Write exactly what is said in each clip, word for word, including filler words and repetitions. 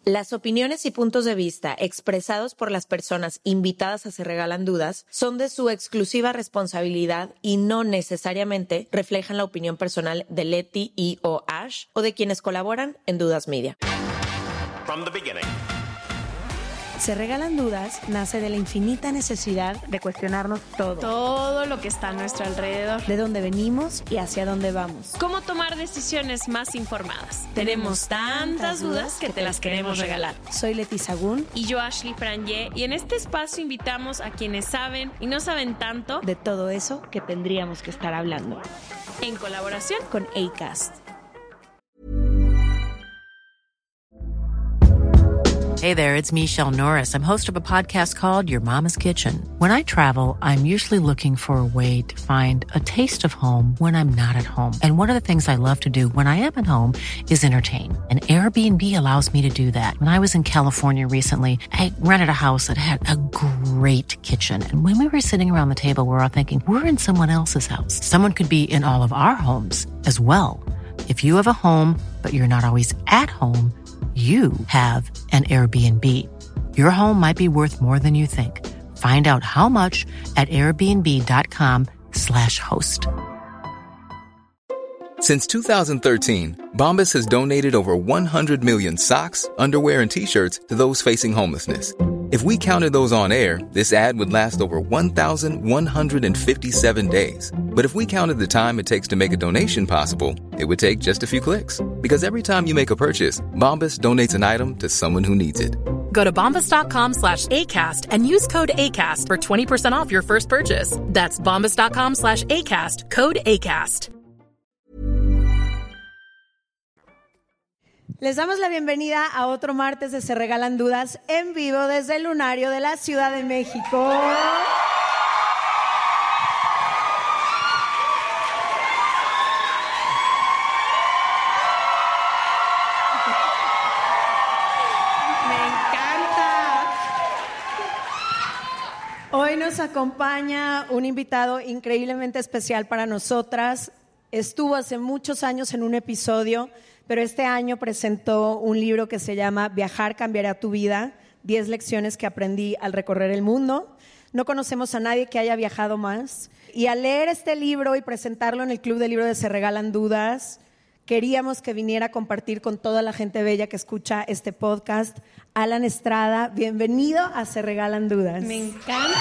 Las opiniones y puntos de vista expresados por las personas invitadas a Se Regalan Dudas son de su exclusiva responsabilidad y no necesariamente reflejan la opinión personal de Leti y o Ash o de quienes colaboran en Dudas Media. From the beginning. Se Regalan Dudas nace de la infinita necesidad de cuestionarnos todo. Todo lo que está a nuestro alrededor. De dónde venimos y hacia dónde vamos. Cómo tomar decisiones más informadas. Tenemos tantas dudas que te las queremos regalar. Soy Leti Sagún. Y yo, Ashley Franje. Y en este espacio invitamos a quienes saben y no saben tanto de todo eso que tendríamos que estar hablando. En colaboración con Acast. Hey there, it's Michelle Norris. I'm host of a podcast called Your Mama's Kitchen. When I travel, I'm usually looking for a way to find a taste of home when I'm not at home. And one of the things I love to do when I am at home is entertain. And Airbnb allows me to do that. When I was in California recently, I rented a house that had a great kitchen. And when we were sitting around the table, we were all thinking, we're in someone else's house. Someone could be in all of our homes as well. If you have a home, but you're not always at home, you have an Airbnb. Your home might be worth more than you think. Find out how much at airbnb.com slash host. Since two thousand thirteen, Bombas has donated over one hundred million socks, underwear, and T-shirts to those facing homelessness. If we counted those on air, this ad would last over one thousand one hundred fifty-seven days. But if we counted the time it takes to make a donation possible, it would take just a few clicks. Because every time you make a purchase, Bombas donates an item to someone who needs it. Go to bombas.com slash ACAST and use code ACAST for twenty percent off your first purchase. That's bombas.com slash ACAST, code ACAST. Les damos la bienvenida a otro martes de Se Regalan Dudas en vivo desde el Lunario de la Ciudad de México. Me encanta. Hoy nos acompaña un invitado increíblemente especial para nosotras. Estuvo hace muchos años en un episodio, pero este año presentó un libro que se llama Viajar cambiará tu vida, diez lecciones que aprendí al recorrer el mundo. No conocemos a nadie que haya viajado más. Y al leer este libro y presentarlo en el Club del Libro de Se Regalan Dudas, queríamos que viniera a compartir con toda la gente bella que escucha este podcast. Alan Estrada, bienvenido a Se Regalan Dudas. Me encanta.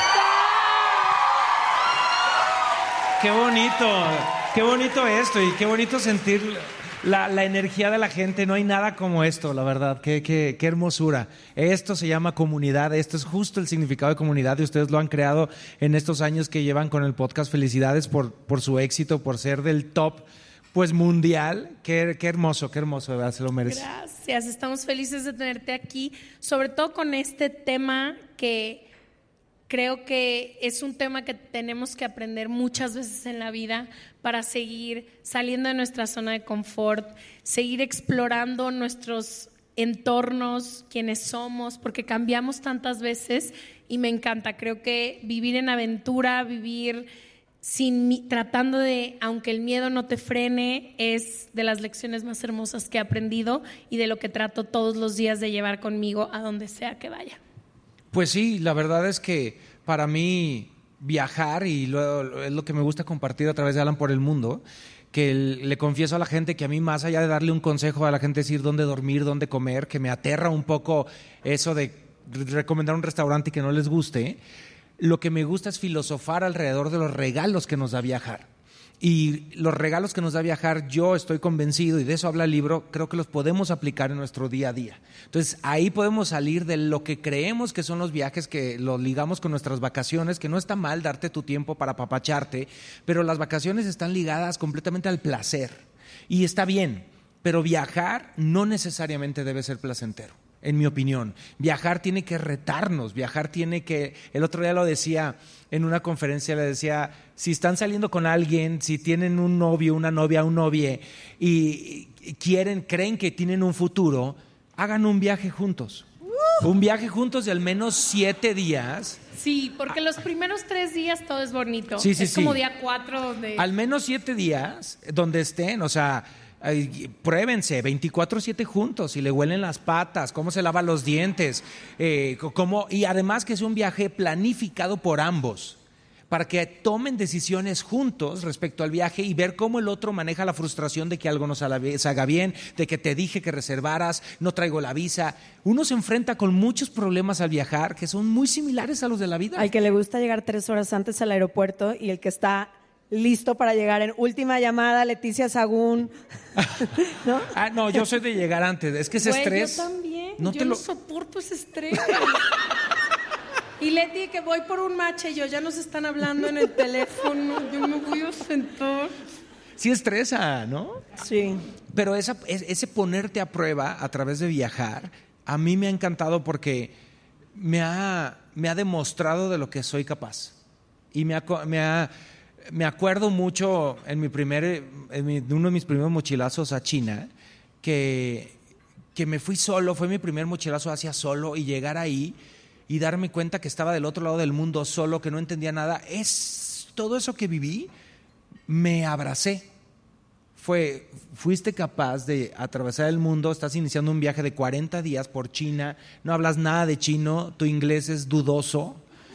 Qué bonito, qué bonito esto y qué bonito sentir la, la energía de la gente. No hay nada como esto, la verdad, qué, qué, qué hermosura. Esto se llama comunidad, esto es justo el significado de comunidad y ustedes lo han creado en estos años que llevan con el podcast. Felicidades por, por su éxito, por ser del top pues mundial. Qué, qué hermoso, qué hermoso, de verdad, se lo merece. Gracias, estamos felices de tenerte aquí, sobre todo con este tema que creo que es un tema que tenemos que aprender muchas veces en la vida para seguir saliendo de nuestra zona de confort, seguir explorando nuestros entornos, quienes somos, porque cambiamos tantas veces y me encanta. Creo que vivir en aventura, vivir sin, tratando de, aunque el miedo no te frene, es de las lecciones más hermosas que he aprendido y de lo que trato todos los días de llevar conmigo a donde sea que vaya. Pues sí, la verdad es que para mí viajar, y lo, es lo que me gusta compartir a través de Alan por el mundo, que el, le confieso a la gente que a mí, más allá de darle un consejo a la gente, decir dónde dormir, dónde comer, que me aterra un poco eso de recomendar un restaurante y que no les guste, lo que me gusta es filosofar alrededor de los regalos que nos da viajar. Y los regalos que nos da viajar, yo estoy convencido, y de eso habla el libro, creo que los podemos aplicar en nuestro día a día. Entonces, ahí podemos salir de lo que creemos que son los viajes, que los ligamos con nuestras vacaciones, que no está mal darte tu tiempo para apapacharte, pero las vacaciones están ligadas completamente al placer. Y está bien, pero viajar no necesariamente debe ser placentero, en mi opinión. Viajar tiene que retarnos, viajar tiene que... El otro día lo decía en una conferencia, le decía, si están saliendo con alguien, si tienen un novio, una novia, un novie, y quieren, creen que tienen un futuro, hagan un viaje juntos. Uh. Un viaje juntos de al menos siete días. Sí, porque los primeros tres días todo es bonito. Sí, sí, es sí. como día cuatro donde... Al menos siete días donde estén, o sea... Ay, pruébense veinticuatro siete juntos, si le huelen las patas, cómo se lava los dientes, eh, cómo, y además que es un viaje planificado por ambos, para que tomen decisiones juntos respecto al viaje y ver cómo el otro maneja la frustración de que algo no salga bien, de que te dije que reservaras, no traigo la visa. Uno se enfrenta con muchos problemas al viajar que son muy similares a los de la vida. Al que le gusta llegar tres horas antes al aeropuerto y el que está listo para llegar en última llamada, Leticia Sagún. ¿No? Ah, no, yo soy de llegar antes. Es que ese Güey, estrés. Yo también. No yo te no lo... soporto ese estrés. Y Leti, que voy por un match y yo, ya nos están hablando en el teléfono. Yo me voy a sentar. Sí estresa, ¿no? Sí. Pero esa, ese ponerte a prueba a través de viajar, a mí me ha encantado porque me ha, me ha demostrado de lo que soy capaz. Y me ha... Me ha Me acuerdo mucho en mi primer, en mi, uno de mis primeros mochilazos a China, que, que me fui solo, fue mi primer mochilazo hacia solo, y llegar ahí y darme cuenta que estaba del otro lado del mundo solo, que no entendía nada. Es todo eso que viví, me abracé. Fue, fuiste capaz de atravesar el mundo, estás iniciando un viaje de cuarenta días por China, no hablas nada de chino, tu inglés es dudoso.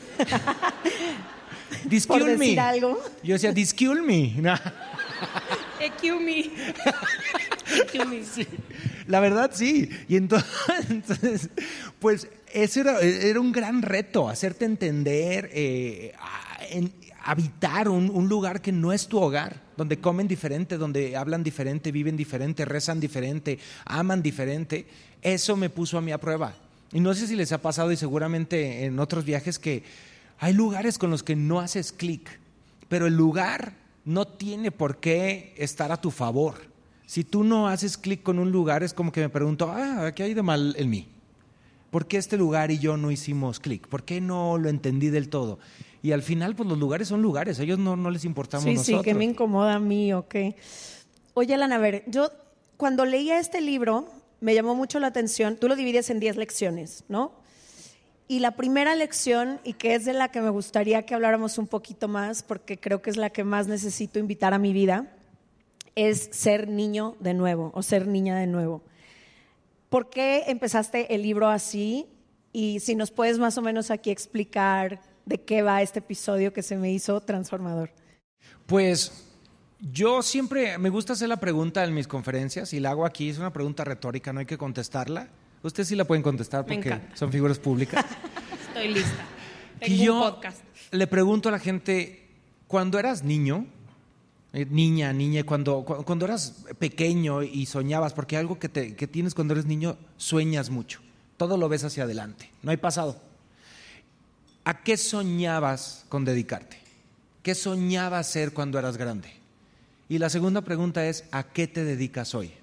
Por decir me. algo. Yo decía, discule me. No. Excuse me. Excuse me. Sí. La verdad, sí. Y entonces, entonces pues, eso era, era un gran reto, hacerte entender, eh, a, en, habitar un, un lugar que no es tu hogar, donde comen diferente, donde hablan diferente, viven diferente, rezan diferente, aman diferente. Eso me puso a mí a prueba. Y no sé si les ha pasado, y seguramente en otros viajes, que hay lugares con los que no haces clic, pero el lugar no tiene por qué estar a tu favor. Si tú no haces clic con un lugar, es como que me pregunto, ah, ¿qué hay de mal en mí? ¿Por qué este lugar y yo no hicimos clic? ¿Por qué no lo entendí del todo? Y al final, pues los lugares son lugares, a ellos no, no les importamos sí, nosotros. Sí, que me incomoda a mí, ok. Oye, Lana, a ver, yo cuando leía este libro me llamó mucho la atención, tú lo divides en diez lecciones, ¿no? Y la primera lección, y que es de la que me gustaría que habláramos un poquito más, porque creo que es la que más necesito invitar a mi vida, es ser niño de nuevo o ser niña de nuevo. ¿Por qué empezaste el libro así? Y si nos puedes más o menos aquí explicar de qué va este episodio que se me hizo transformador. Pues yo siempre me gusta hacer la pregunta en mis conferencias, y la hago aquí, es una pregunta retórica, no hay que contestarla. Ustedes sí la pueden contestar porque son figuras públicas. Estoy lista. Tengo y yo un podcast. Le pregunto a la gente, cuando eras niño, eh, niña, niña, cuando, cuando, cuando eras pequeño y soñabas, porque algo que, te, que tienes cuando eres niño, sueñas mucho. Todo lo ves hacia adelante, no hay pasado. ¿A qué soñabas con dedicarte? ¿Qué soñabas ser cuando eras grande? Y la segunda pregunta es, ¿a qué te dedicas hoy?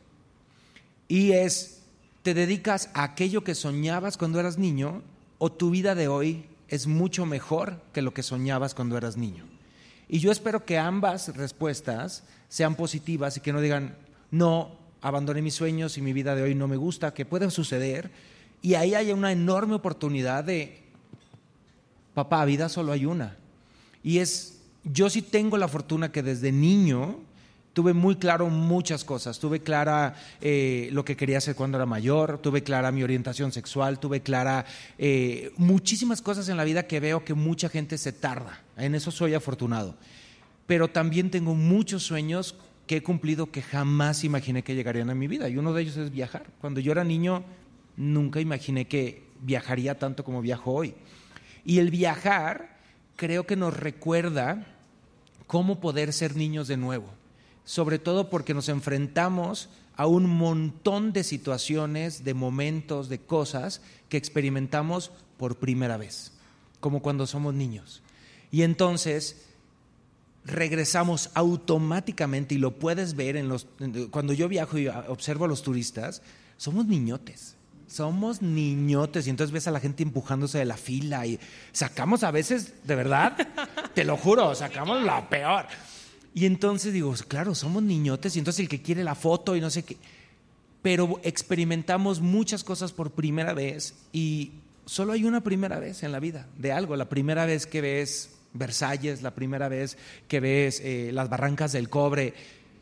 Y es, ¿te dedicas a aquello que soñabas cuando eras niño, o tu vida de hoy es mucho mejor que lo que soñabas cuando eras niño? Y yo espero que ambas respuestas sean positivas y que no digan, no, abandoné mis sueños y mi vida de hoy no me gusta, que puede suceder. Y ahí hay una enorme oportunidad de, papá, vida solo hay una. Y es, yo sí tengo la fortuna que desde niño tuve muy claro muchas cosas. Tuve clara eh, lo que quería hacer cuando era mayor, tuve clara mi orientación sexual, tuve clara eh, muchísimas cosas en la vida que veo que mucha gente se tarda. En eso soy afortunado. Pero también tengo muchos sueños que he cumplido que jamás imaginé que llegarían a mi vida. Y uno de ellos es viajar. Cuando yo era niño, nunca imaginé que viajaría tanto como viajo hoy. Y el viajar creo que nos recuerda cómo poder ser niños de nuevo. Sobre todo porque nos enfrentamos a un montón de situaciones, de momentos, de cosas que experimentamos por primera vez, como cuando somos niños. Y entonces regresamos automáticamente, y lo puedes ver en los, cuando yo viajo y observo a los turistas, somos niñotes. Somos niñotes, y entonces ves a la gente empujándose de la fila y sacamos a veces, de verdad, te lo juro, sacamos lo peor. Y entonces digo, claro, somos niñotes, y entonces el que quiere la foto y no sé qué. Pero experimentamos muchas cosas por primera vez, y solo hay una primera vez en la vida de algo. La primera vez que ves Versalles, la primera vez que ves eh, las Barrancas del Cobre,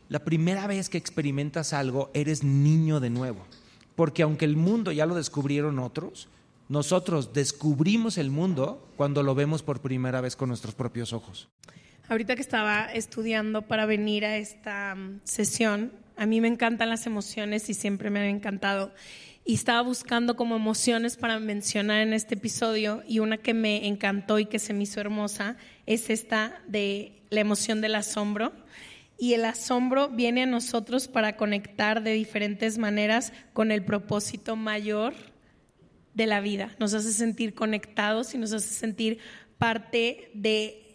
la primera vez que experimentas algo, eres niño de nuevo. Porque aunque el mundo ya lo descubrieron otros, nosotros descubrimos el mundo cuando lo vemos por primera vez con nuestros propios ojos. Ahorita que estaba estudiando para venir a esta um, sesión, a mí me encantan las emociones y siempre me han encantado. Y estaba buscando como emociones para mencionar en este episodio, y una que me encantó y que se me hizo hermosa es esta de la emoción del asombro. Y el asombro viene a nosotros para conectar de diferentes maneras con el propósito mayor de la vida. Nos hace sentir conectados y nos hace sentir parte de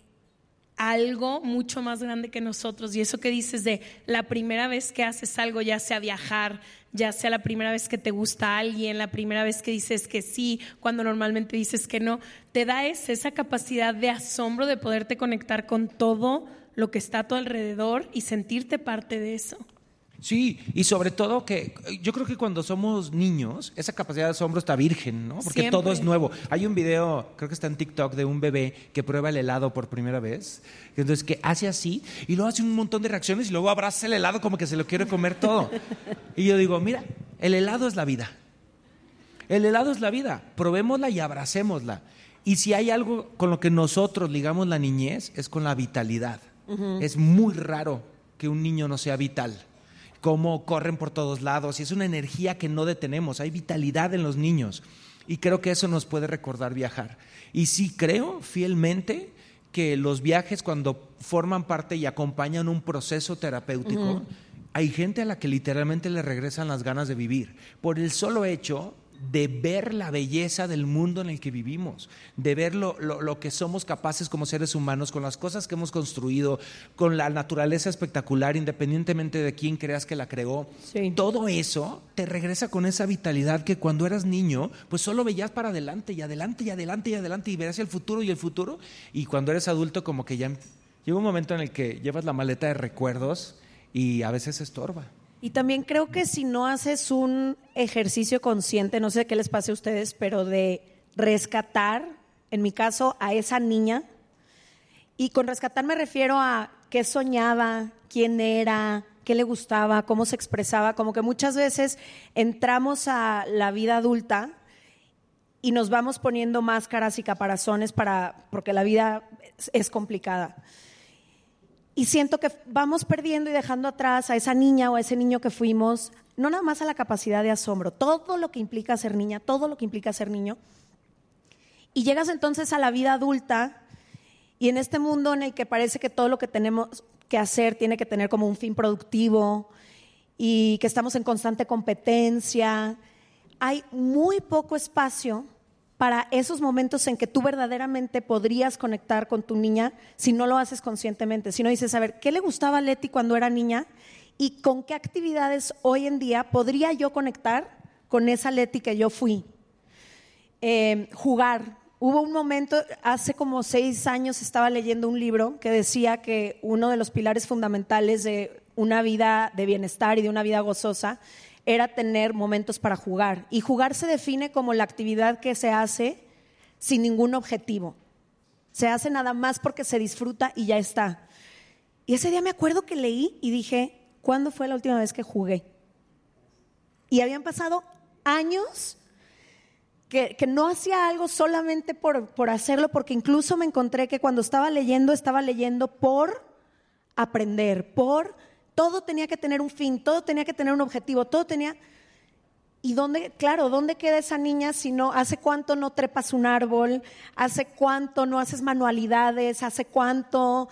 algo mucho más grande que nosotros. Y eso que dices de la primera vez que haces algo, ya sea viajar, ya sea la primera vez que te gusta a alguien, la primera vez que dices que sí, cuando normalmente dices que no, te da esa, esa capacidad de asombro de poderte conectar con todo lo que está a tu alrededor y sentirte parte de eso. Sí, y sobre todo que yo creo que cuando somos niños, esa capacidad de asombro está virgen, ¿no? Porque Siempre. todo es nuevo. Hay un video, creo que está en TikTok, de un bebé que prueba el helado por primera vez. Entonces, que hace así y luego hace un montón de reacciones y luego abraza el helado como que se lo quiere comer todo. Y yo digo, mira, el helado es la vida. El helado es la vida. Probémosla y abracémosla. Y si hay algo con lo que nosotros ligamos la niñez, es con la vitalidad. Uh-huh. Es muy raro que un niño no sea vital. Cómo corren por todos lados, y es una energía que no detenemos, hay vitalidad en los niños, y creo que eso nos puede recordar viajar. Y sí creo fielmente que los viajes, cuando forman parte y acompañan un proceso terapéutico, uh-huh. hay gente a la que literalmente le regresan las ganas de vivir, por el solo hecho de ver la belleza del mundo en el que vivimos, de ver lo, lo, lo que somos capaces como seres humanos, con las cosas que hemos construido, con la naturaleza espectacular, independientemente de quién creas que la creó. Sí. Todo eso te regresa con esa vitalidad que cuando eras niño, pues solo veías para adelante y adelante y adelante y adelante y veías el futuro y el futuro, y cuando eres adulto como que ya llega un momento en el que llevas la maleta de recuerdos y a veces estorba. Y también creo que si no haces un ejercicio consciente, no sé qué les pase a ustedes, pero de rescatar, en mi caso, a esa niña, y con rescatar me refiero a qué soñaba, quién era, qué le gustaba, cómo se expresaba, como que muchas veces entramos a la vida adulta y nos vamos poniendo máscaras y caparazones para, porque la vida es, es complicada. Y siento que vamos perdiendo y dejando atrás a esa niña o a ese niño que fuimos, no nada más a la capacidad de asombro, todo lo que implica ser niña, todo lo que implica ser niño. Y llegas entonces a la vida adulta, y en este mundo en el que parece que todo lo que tenemos que hacer tiene que tener como un fin productivo y que estamos en constante competencia, hay muy poco espacio para esos momentos en que tú verdaderamente podrías conectar con tu niña si no lo haces conscientemente, si no dices, a ver, ¿qué le gustaba a Leti cuando era niña? ¿Y con qué actividades hoy en día podría yo conectar con esa Leti que yo fui? Eh, jugar. Hubo un momento, hace como seis años estaba leyendo un libro que decía que uno de los pilares fundamentales de una vida de bienestar y de una vida gozosa era tener momentos para jugar. Y jugar se define como la actividad que se hace sin ningún objetivo. Se hace nada más porque se disfruta y ya está. Y ese día me acuerdo que leí y dije, ¿cuándo fue la última vez que jugué? Y habían pasado años que, que no hacía algo solamente por, por hacerlo, porque incluso me encontré que cuando estaba leyendo, estaba leyendo por aprender, por... Todo tenía que tener un fin, todo tenía que tener un objetivo, todo tenía... ¿Y dónde, claro, dónde queda esa niña si no, hace cuánto no trepas un árbol, hace cuánto no haces manualidades, hace cuánto...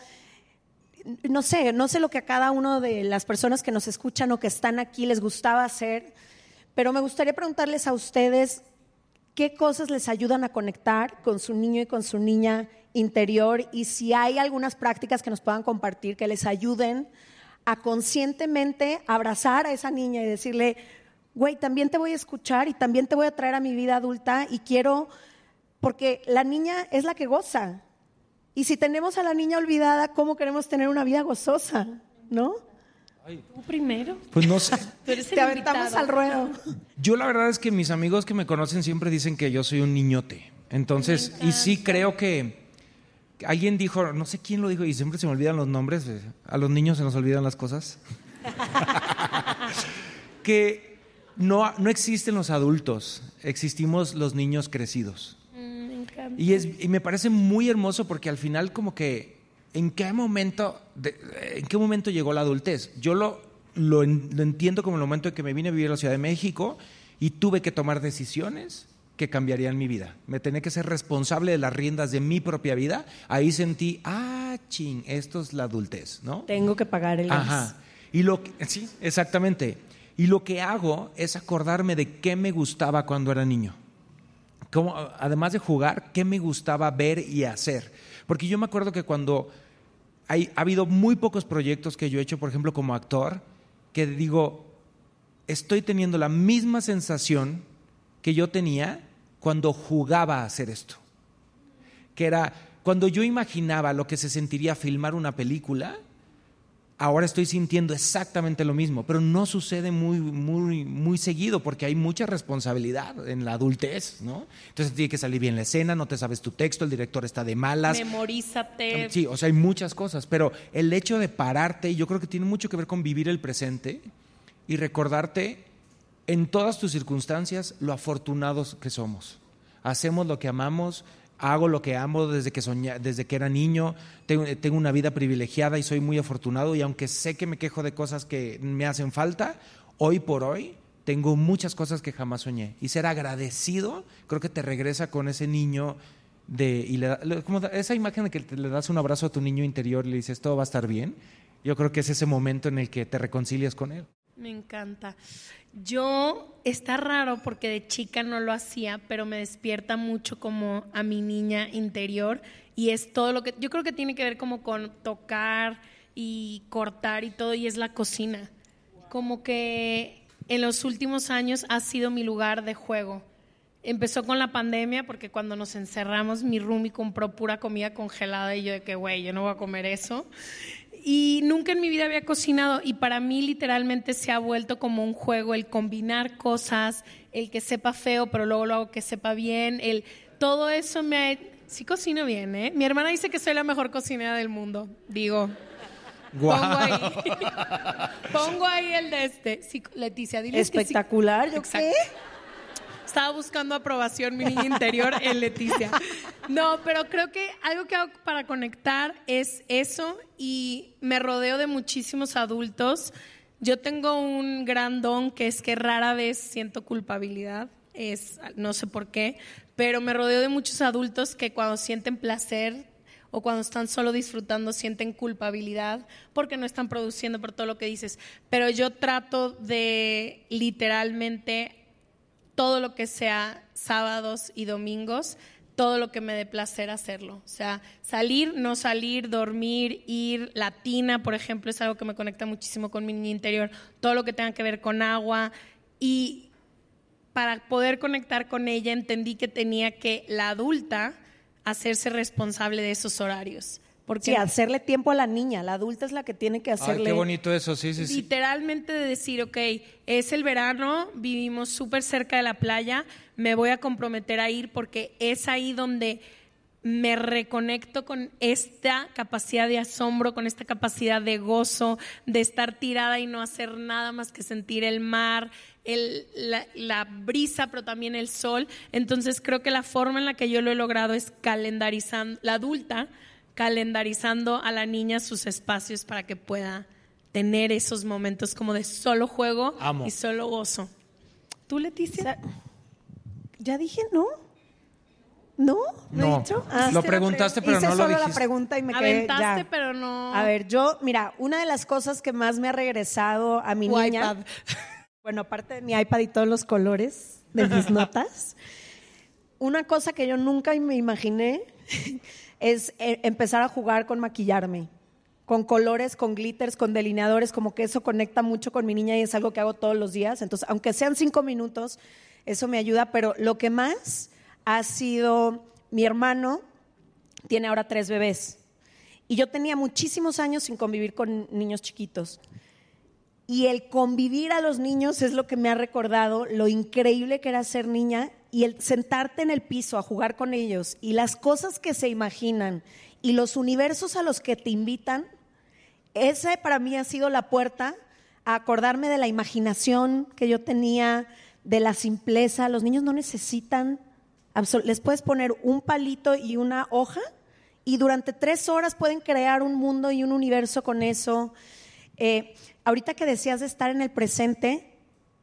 No sé, no sé lo que a cada una de las personas que nos escuchan o que están aquí les gustaba hacer, pero me gustaría preguntarles a ustedes qué cosas les ayudan a conectar con su niño y con su niña interior, y si hay algunas prácticas que nos puedan compartir que les ayuden a conscientemente abrazar a esa niña y decirle, güey, también te voy a escuchar y también te voy a traer a mi vida adulta y quiero, porque la niña es la que goza. Y si tenemos a la niña olvidada, ¿cómo queremos tener una vida gozosa? ¿No? Ay. ¿Tú primero? Pues no sé. Te aventamos al ruedo. Yo la verdad es que mis amigos que me conocen siempre dicen que yo soy un niñote. Entonces, y sí creo que alguien dijo, no sé quién lo dijo, y siempre se me olvidan los nombres, a los niños se nos olvidan las cosas. que no, no existen los adultos, existimos los niños crecidos. Mm, me encanta. Y, es, y me parece muy hermoso porque al final como que ¿en qué momento, de, en qué momento llegó la adultez? Yo lo, lo, lo entiendo como el momento en que me vine a vivir a la Ciudad de México y tuve que tomar decisiones que cambiarían mi vida. Me tenía que ser responsable de las riendas de mi propia vida. Ahí sentí, ah, ching, esto es la adultez, ¿no? Tengo que pagar el gas. Ajá. Y lo que, sí, exactamente. Y lo que hago es acordarme de qué me gustaba cuando era niño. Como, además de jugar, qué me gustaba ver y hacer. Porque yo me acuerdo que cuando hay, ha habido muy pocos proyectos que yo he hecho, por ejemplo, como actor, que digo, estoy teniendo la misma sensación que yo tenía cuando jugaba a hacer esto. Que era, cuando yo imaginaba lo que se sentiría filmar una película, ahora estoy sintiendo exactamente lo mismo, pero no sucede muy, muy, muy seguido porque hay mucha responsabilidad en la adultez, ¿no? Entonces tiene que salir bien la escena, no te sabes tu texto, el director está de malas. Memorízate. Sí, o sea, hay muchas cosas, pero el hecho de pararte, yo creo que tiene mucho que ver con vivir el presente y recordarte en todas tus circunstancias lo afortunados que somos. Hacemos lo que amamos. Hago lo que amo desde que soñé, desde que era niño, tengo, tengo una vida privilegiada y soy muy afortunado y aunque sé que me quejo de cosas que me hacen falta, hoy por hoy tengo muchas cosas que jamás soñé. Y ser agradecido creo que te regresa con ese niño de, y le, como esa imagen de que te, le das un abrazo a tu niño interior y le dices todo va a estar bien. Yo creo que es ese momento en el que te reconcilias con él. Me encanta. Yo, está raro porque de chica no lo hacía, pero me despierta mucho como a mi niña interior y es todo lo que, yo creo que tiene que ver como con tocar y cortar y todo y es la cocina. Como que en los últimos años ha sido mi lugar de juego. Empezó con la pandemia porque cuando nos encerramos mi roomie compró pura comida congelada y yo de que güey, yo no voy a comer eso. Y nunca en mi vida había cocinado y para mí literalmente se ha vuelto como un juego el combinar cosas, el que sepa feo pero luego lo hago que sepa bien, el, todo eso me ha... Sí cocino bien, ¿eh? Mi hermana dice que soy la mejor cocinera del mundo, digo... Wow. Pongo ahí, pongo ahí el de este. Sí, Leticia, dile espectacular, que sí. ¿Yo Exacto. qué? Estaba buscando aprobación mi niña interior en Leticia. No, pero creo que algo que hago para conectar es eso y me rodeo de muchísimos adultos. Yo tengo un gran don que es que rara vez siento culpabilidad, es, no sé por qué, pero me rodeo de muchos adultos que cuando sienten placer o cuando están solo disfrutando sienten culpabilidad porque no están produciendo por todo lo que dices. Pero yo trato de literalmente todo lo que sea sábados y domingos, todo lo que me dé placer hacerlo. O sea, salir, no salir, dormir, ir, latina, por ejemplo, es algo que me conecta muchísimo con mi niña interior. Todo lo que tenga que ver con agua. Y para poder conectar con ella entendí que tenía que la adulta hacerse responsable de esos horarios. Porque sí, hacerle tiempo a la niña, la adulta es la que tiene que hacerle... Ay, qué bonito eso, sí, sí, sí. Literalmente de decir, ok, es el verano, vivimos súper cerca de la playa, me voy a comprometer a ir porque es ahí donde me reconecto con esta capacidad de asombro, con esta capacidad de gozo, de estar tirada y no hacer nada más que sentir el mar, el, la, la brisa, pero también el sol. Entonces creo que la forma en la que yo lo he logrado es calendarizando, la adulta, calendarizando a la niña sus espacios para que pueda tener esos momentos como de solo juego Amo. y solo gozo. ¿Tú, Leticia? Ya dije no. ¿No? ¿No, No, he dicho? lo preguntaste pero hice no lo solo dijiste. la pregunta y me Aventaste, quedé ya. pero no. A ver, yo, mira, una de las cosas que más me ha regresado a mi Tu niña, iPad. bueno, aparte de mi iPad y todos los colores de mis notas, una cosa que yo nunca me imaginé es eh, empezar a jugar con maquillarme, con colores, con glitters, con delineadores, como que eso conecta mucho con mi niña y es algo que hago todos los días. Entonces, aunque sean cinco minutos, eso me ayuda, pero lo que más ha sido, mi hermano tiene ahora tres bebés y yo tenía muchísimos años sin convivir con niños chiquitos. Y el convivir a los niños es lo que me ha recordado lo increíble que era ser niña y el sentarte en el piso a jugar con ellos y las cosas que se imaginan y los universos a los que te invitan, ese para mí ha sido la puerta a acordarme de la imaginación que yo tenía, de la simpleza. Los niños no necesitan, absol- les puedes poner un palito y una hoja y durante tres horas pueden crear un mundo y un universo con eso. Eh, ahorita que decías de estar en el presente,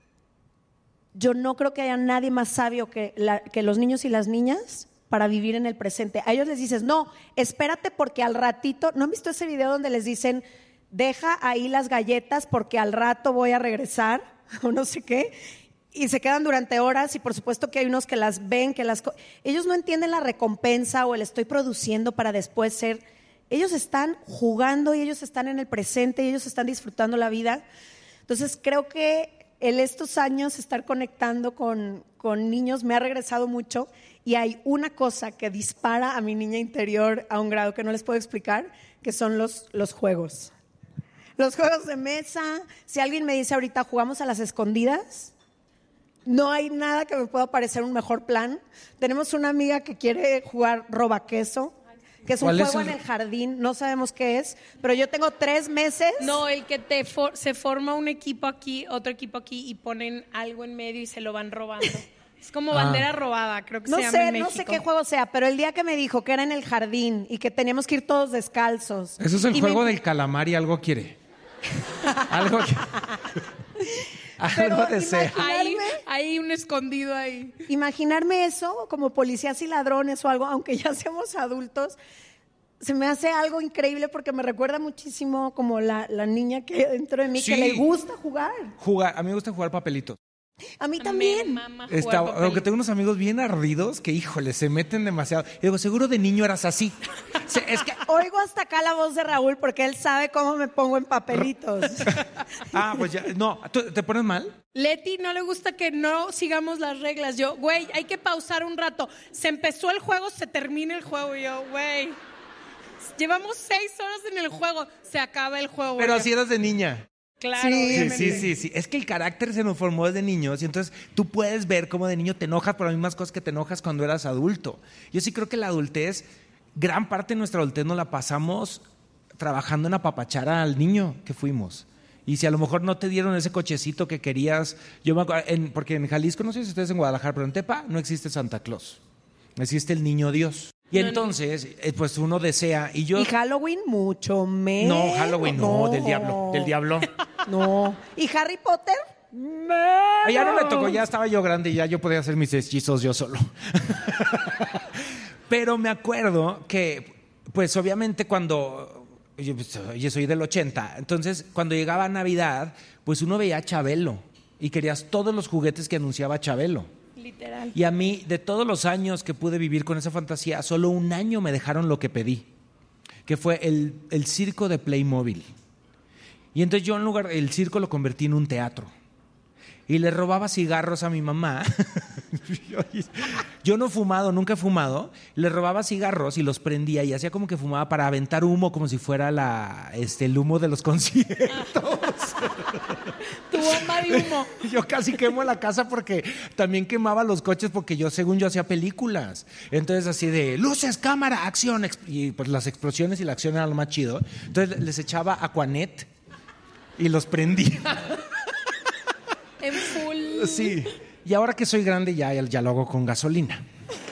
yo no creo que haya nadie más sabio que, la, que los niños y las niñas para vivir en el presente. A ellos les dices, no, espérate porque al ratito, ¿no han visto ese video donde les dicen, deja ahí las galletas porque al rato voy a regresar o no sé qué? Y se quedan durante horas y por supuesto que hay unos que las ven, que las... Ellos no entienden la recompensa o el estoy produciendo para después ser... Ellos están jugando y ellos están en el presente y ellos están disfrutando la vida. Entonces creo que en estos años estar conectando con, con niños me ha regresado mucho y hay una cosa que dispara a mi niña interior a un grado que no les puedo explicar, que son los, los juegos. Los juegos de mesa. Si alguien me dice ahorita jugamos a las escondidas, no hay nada que me pueda parecer un mejor plan. Tenemos una amiga que quiere jugar robaqueso, que es un juego es el... en el jardín, no sabemos qué es, pero yo tengo tres meses. No, el que te for- se forma un equipo aquí, otro equipo aquí y ponen algo en medio y se lo van robando. Es como bandera ah. robada, creo que no se llama sé, en México. No sé qué juego sea, pero el día que me dijo que era en el jardín y que teníamos que ir todos descalzos. Eso es el juego me... del calamar y algo quiere. algo que... Algo desea. Hay, hay un escondido ahí. Imaginarme eso como policías y ladrones o algo, aunque ya seamos adultos, se me hace algo increíble porque me recuerda muchísimo como la, la niña que hay dentro de mí, sí. que le gusta jugar. Jugar, a mí me gusta jugar papelitos. A mí también. Está, aunque tengo unos amigos bien ardidos que, híjole, se meten demasiado. Y digo, seguro de niño eras así. Es que oigo hasta acá la voz de Raúl porque él sabe cómo me pongo en papelitos. Ah, pues ya. No, ¿te pones mal? Leti no le gusta que no sigamos las reglas. Yo, güey, hay que pausar un rato. Se empezó el juego, se termina el juego. Y yo, güey, llevamos seis horas en el juego. Se acaba el juego. Pero güey. así eras de niña. Claro, sí, sí, sí, sí. Es que el carácter se nos formó desde niños y entonces tú puedes ver cómo de niño te enojas por las mismas cosas que te enojas cuando eras adulto. Yo sí creo que la adultez, gran parte de nuestra adultez nos la pasamos trabajando en apapachar al niño que fuimos. Y si a lo mejor no te dieron ese cochecito que querías, yo me acuerdo, en, porque en Jalisco, no sé si ustedes en Guadalajara, pero en Tepa no existe Santa Claus, existe el niño Dios. Y no, entonces, no. pues uno desea y yo... Y Halloween mucho menos. No, Halloween no, no, del diablo, del diablo. No. ¿Y Harry Potter? No. Ya no me tocó, ya estaba yo grande y ya yo podía hacer mis hechizos yo solo. Pero me acuerdo que, pues obviamente cuando... Yo, yo soy del ochenta, entonces cuando llegaba Navidad, pues uno veía a Chabelo y querías todos los juguetes que anunciaba Chabelo. Literal. Y a mí, de todos los años que pude vivir con esa fantasía, solo un año me dejaron lo que pedí, que fue el, el circo de Playmobil. Y entonces yo en lugar, el circo lo convertí en un teatro. Y le robaba cigarros a mi mamá. Yo no he fumado, nunca he fumado. Le robaba cigarros y los prendía y hacía como que fumaba para aventar humo como si fuera la, este, el humo de los conciertos. Tu bomba de humo. Yo casi quemo la casa porque también quemaba los coches porque yo, según yo, hacía películas. Entonces así de luces, cámara, acción. Y pues las explosiones y la acción era lo más chido. Entonces les echaba Aquanet y los prendía. En full. Sí. Y ahora que soy grande ya, ya lo hago con gasolina.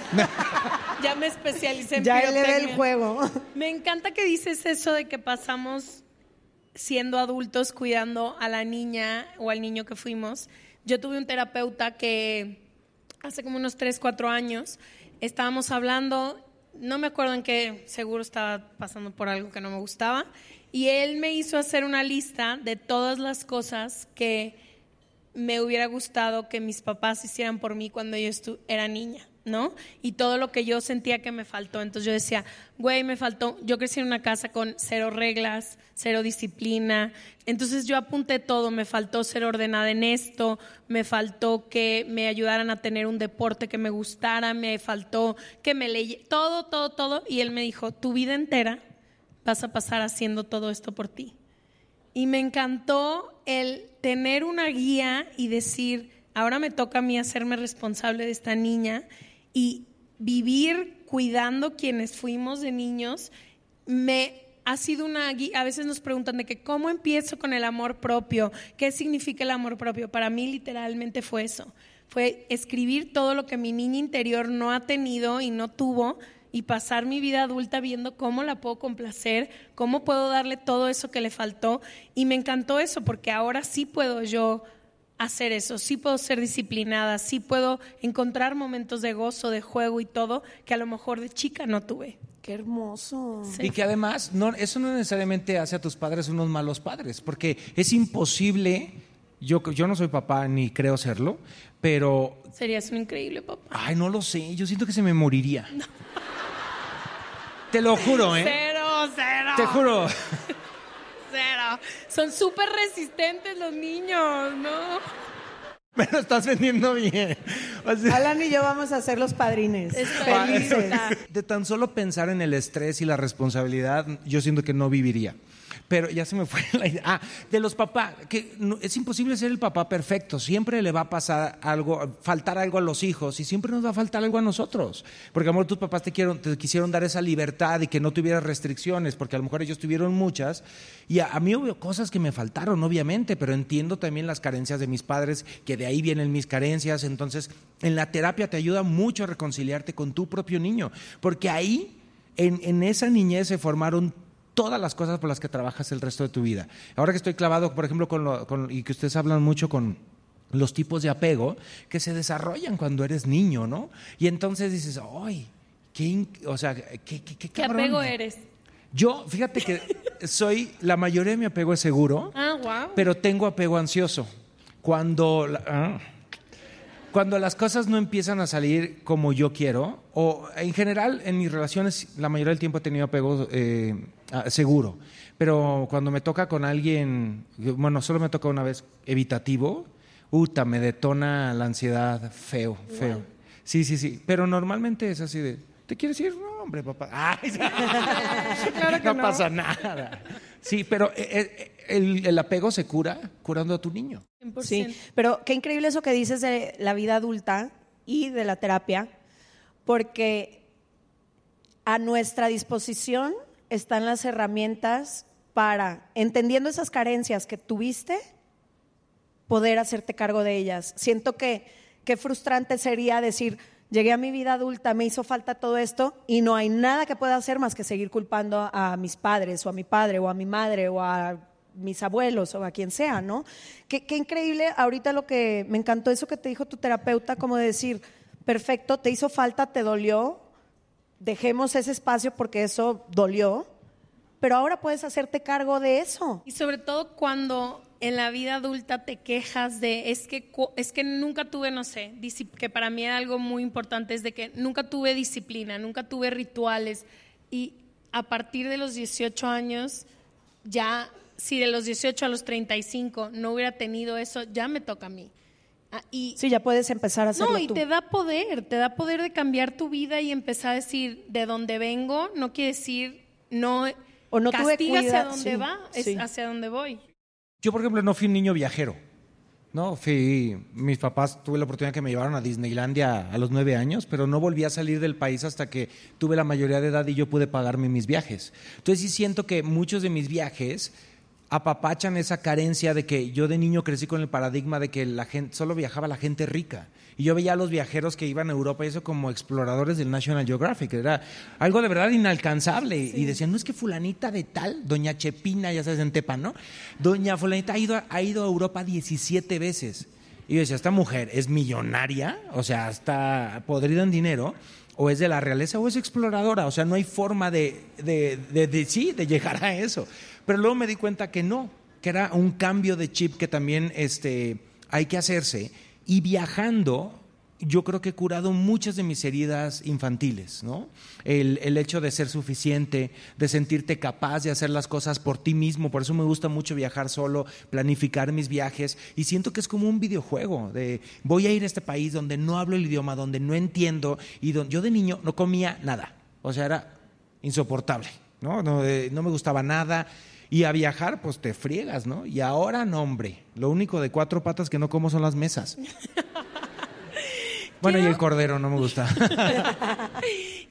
Ya me especialicé en ya pirotecnia. Ya le ve el juego. Me encanta que dices eso de que pasamos siendo adultos cuidando a la niña o al niño que fuimos. Yo tuve un terapeuta que hace como unos tres, cuatro años estábamos hablando, no me acuerdo en qué, seguro estaba pasando por algo que no me gustaba, y él me hizo hacer una lista de todas las cosas que me hubiera gustado que mis papás hicieran por mí cuando yo estu- era niña, ¿no? Y todo lo que yo sentía que me faltó. Entonces yo decía, güey, me faltó. Yo crecí en una casa con cero reglas, cero disciplina. Entonces yo apunté todo. Me faltó ser ordenada en esto, me faltó que me ayudaran a tener un deporte que me gustara, me faltó que me leyera, todo, todo, todo. Y él me dijo, tu vida entera vas a pasar haciendo todo esto por ti. Y me encantó el tener una guía y decir, ahora me toca a mí hacerme responsable de esta niña y vivir cuidando quienes fuimos de niños. Me ha sido una guía. A veces nos preguntan de que cómo empiezo con el amor propio, qué significa el amor propio. Para mí literalmente fue eso, fue escribir todo lo que mi niña interior no ha tenido y no tuvo, y pasar mi vida adulta viendo cómo la puedo complacer, cómo puedo darle todo eso que le faltó. Y me encantó eso, porque ahora sí puedo yo hacer eso, sí puedo ser disciplinada, sí puedo encontrar momentos de gozo, de juego y todo, que a lo mejor de chica no tuve. Qué hermoso. Sí. Y que además, no, eso no necesariamente hace a tus padres unos malos padres, porque es imposible, yo, yo no soy papá ni creo serlo, pero... Serías un increíble papá. Ay, no lo sé, yo siento que se me moriría. No. Te lo juro, ¿eh? Cero, cero. Te juro. Cero. Son súper resistentes los niños, ¿no? Me lo estás vendiendo bien. O sea, Alan y yo vamos a ser los padrines. Felices. de tan solo pensar en el estrés y la responsabilidad, yo siento que no viviría. Pero ya se me fue la idea. Ah, de los papás, que no, es imposible ser el papá perfecto. Siempre le va a pasar algo, faltar algo a los hijos y siempre nos va a faltar algo a nosotros. Porque a lo mejor tus papás te, quiero, te quisieron dar esa libertad y que no tuvieras restricciones, porque a lo mejor ellos tuvieron muchas. Y a, a mí hubo cosas que me faltaron, obviamente, pero entiendo también las carencias de mis padres, que de ahí vienen mis carencias. Entonces, en la terapia te ayuda mucho a reconciliarte con tu propio niño, porque ahí, en, en esa niñez se formaron todas las cosas por las que trabajas el resto de tu vida. Ahora que estoy clavado, por ejemplo, con, lo, con y que ustedes hablan mucho con los tipos de apego que se desarrollan cuando eres niño, ¿no? Y entonces dices, ¡ay! Qué, o sea, qué, qué, qué, ¿Qué cabrón. apego eres? Yo, fíjate que soy, la mayoría de mi apego es seguro, ah, wow. pero tengo apego ansioso. Cuando... Ah, Cuando las cosas no empiezan a salir como yo quiero, o en general en mis relaciones la mayoría del tiempo he tenido apego eh, seguro, pero cuando me toca con alguien, bueno, solo me toca una vez evitativo, uta, me detona la ansiedad feo, feo. Wow. Sí, sí, sí, pero normalmente es así de, ¿te quieres ir? No, hombre, papá. Ay, claro que no, no pasa nada. Sí, pero el, el apego se cura curando a tu niño. cien por ciento. Sí, pero qué increíble eso que dices de la vida adulta y de la terapia, porque a nuestra disposición están las herramientas para, entendiendo esas carencias que tuviste, poder hacerte cargo de ellas. Siento que qué frustrante sería decir, llegué a mi vida adulta, me hizo falta todo esto y no hay nada que pueda hacer más que seguir culpando a, a mis padres o a mi padre o a mi madre o a mis abuelos o a quien sea, ¿no? Qué, qué increíble ahorita lo que me encantó eso que te dijo tu terapeuta, como de decir, perfecto, te hizo falta, te dolió, dejemos ese espacio porque eso dolió, pero ahora puedes hacerte cargo de eso. Y sobre todo cuando en la vida adulta te quejas de, es que, es que nunca tuve, no sé, que para mí era algo muy importante, es de que nunca tuve disciplina, nunca tuve rituales, y a partir de los dieciocho años ya... Si de los dieciocho a los treinta y cinco no hubiera tenido eso, ya me toca a mí. Ah, y, sí, ya puedes empezar a hacerlo No, y tú. te da poder, te da poder de cambiar tu vida y empezar a decir, de dónde vengo, no quiere decir, no, o no castiga tuve hacia cuida, dónde sí, va, es sí. hacia dónde voy. Yo, por ejemplo, no fui un niño viajero. No, fui, mis papás tuve la oportunidad que me llevaron a Disneylandia a los nueve años, pero no volví a salir del país hasta que tuve la mayoría de edad y yo pude pagarme mis viajes. Entonces sí siento que muchos de mis viajes apapachan esa carencia de que yo de niño crecí con el paradigma de que la gente solo viajaba la gente rica y yo veía a los viajeros que iban a Europa y eso como exploradores del National Geographic, era algo de verdad inalcanzable. Sí. Y decían, no es que fulanita de tal, doña Chepina, ya sabes, en Tepa, ¿no? Doña fulanita ha ido, ha ido a Europa diecisiete veces. Y yo decía, esta mujer es millonaria, o sea, está podrida en dinero, o es de la realeza o es exploradora, o sea, no hay forma de, de, de, de, sí, de llegar a eso. Pero luego me di cuenta que no, que era un cambio de chip que también este, hay que hacerse. Y viajando, yo creo que he curado muchas de mis heridas infantiles, ¿no? El, el hecho de ser suficiente, de sentirte capaz de hacer las cosas por ti mismo. Por eso me gusta mucho viajar solo, planificar mis viajes. Y siento que es como un videojuego de voy a ir a este país donde no hablo el idioma, donde no entiendo. Y donde yo de niño no comía nada. O sea, era insoportable, ¿no? No, eh, no me gustaba nada. Y a viajar, pues te friegas, ¿no? Y ahora, no, hombre, lo único de cuatro patas que no como son las mesas. Bueno, Quiero... y el cordero no me gusta.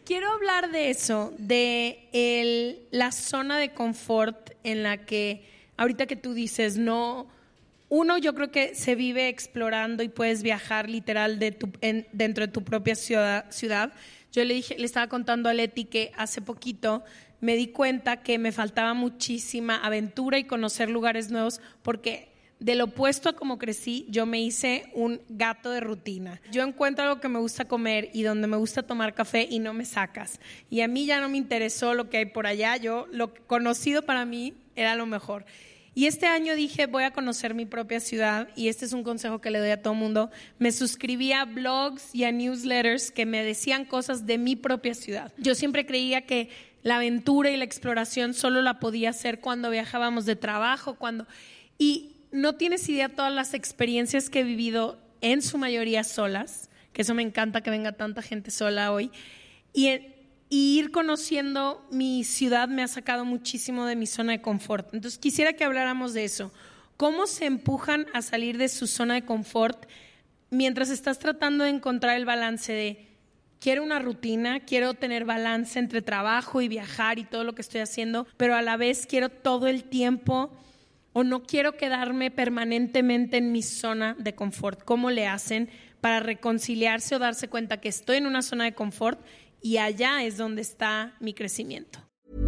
quiero hablar de eso, de el, la zona de confort en la que, ahorita que tú dices, no, uno yo creo que se vive explorando y puedes viajar literal de tu, en, dentro de tu propia ciudad, ciudad. Yo le dije, le estaba contando a Leti que hace poquito me di cuenta que me faltaba muchísima aventura y conocer lugares nuevos, porque del opuesto a como crecí, yo me hice un gato de rutina. Yo encuentro algo que me gusta comer y donde me gusta tomar café y no me sacas. Y a mí ya no me interesó lo que hay por allá. Yo, lo conocido para mí era lo mejor. Y este año dije, voy a conocer mi propia ciudad, y este es un consejo que le doy a todo mundo. Me suscribí a blogs y a newsletters que me decían cosas de mi propia ciudad. Yo siempre creía que la aventura y la exploración solo la podía hacer cuando viajábamos de trabajo, cuando... Y no tienes idea todas las experiencias que he vivido, en su mayoría solas, que eso me encanta que venga tanta gente sola hoy, y, y ir conociendo mi ciudad me ha sacado muchísimo de mi zona de confort. Entonces quisiera que habláramos de eso. ¿Cómo se empujan a salir de su zona de confort mientras estás tratando de encontrar el balance de quiero una rutina, quiero tener balance entre trabajo y viajar y todo lo que estoy haciendo, pero a la vez quiero todo el tiempo, o no quiero quedarme permanentemente en mi zona de confort? ¿Cómo le hacen para reconciliarse o darse cuenta que estoy en una zona de confort y allá es donde está mi crecimiento?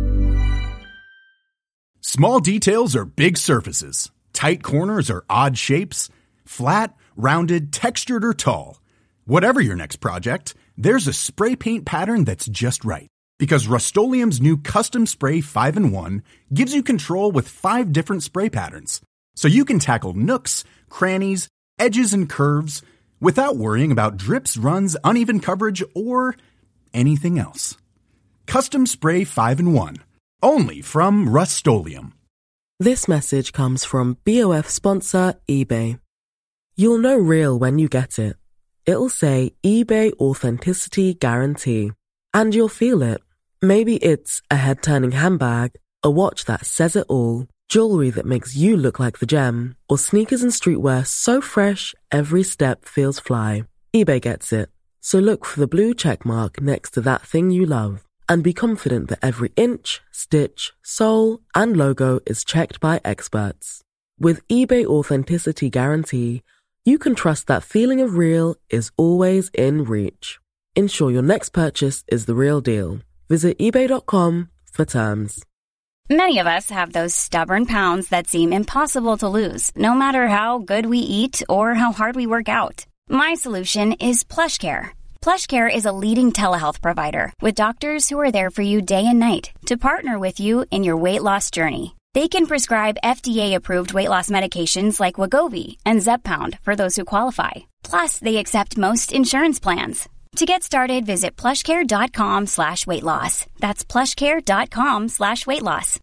Small details are big surfaces. Tight corners are odd shapes. Flat, rounded, textured, or tall. Whatever your next project, there's a spray paint pattern that's just right. Because Rust-Oleum's new Custom Spray five in one gives you control with five different spray patterns. So you can tackle nooks, crannies, edges, and curves without worrying about drips, runs, uneven coverage, or anything else. Custom Spray five in one. Only from Rust-Oleum. This message comes from B O F sponsor eBay. You'll know real when you get it. It'll say eBay Authenticity Guarantee. And you'll feel it. Maybe it's a head-turning handbag, a watch that says it all, jewelry that makes you look like the gem, or sneakers and streetwear so fresh every step feels fly. eBay gets it. So look for the blue check mark next to that thing you love and be confident that every inch, stitch, sole, and logo is checked by experts. With eBay Authenticity Guarantee, you can trust that feeling of real is always in reach. Ensure your next purchase is the real deal. Visit ebay dot com for terms. Many of us have those stubborn pounds that seem impossible to lose, no matter how good we eat or how hard we work out. My solution is PlushCare. PlushCare is a leading telehealth provider with doctors who are there for you day and night to partner with you in your weight loss journey. They can prescribe F D A-approved weight loss medications like Wegovy and Zepbound for those who qualify. Plus, they accept most insurance plans. To get started, visit plushcare.com slash weight loss. That's plushcare.com slash weight loss.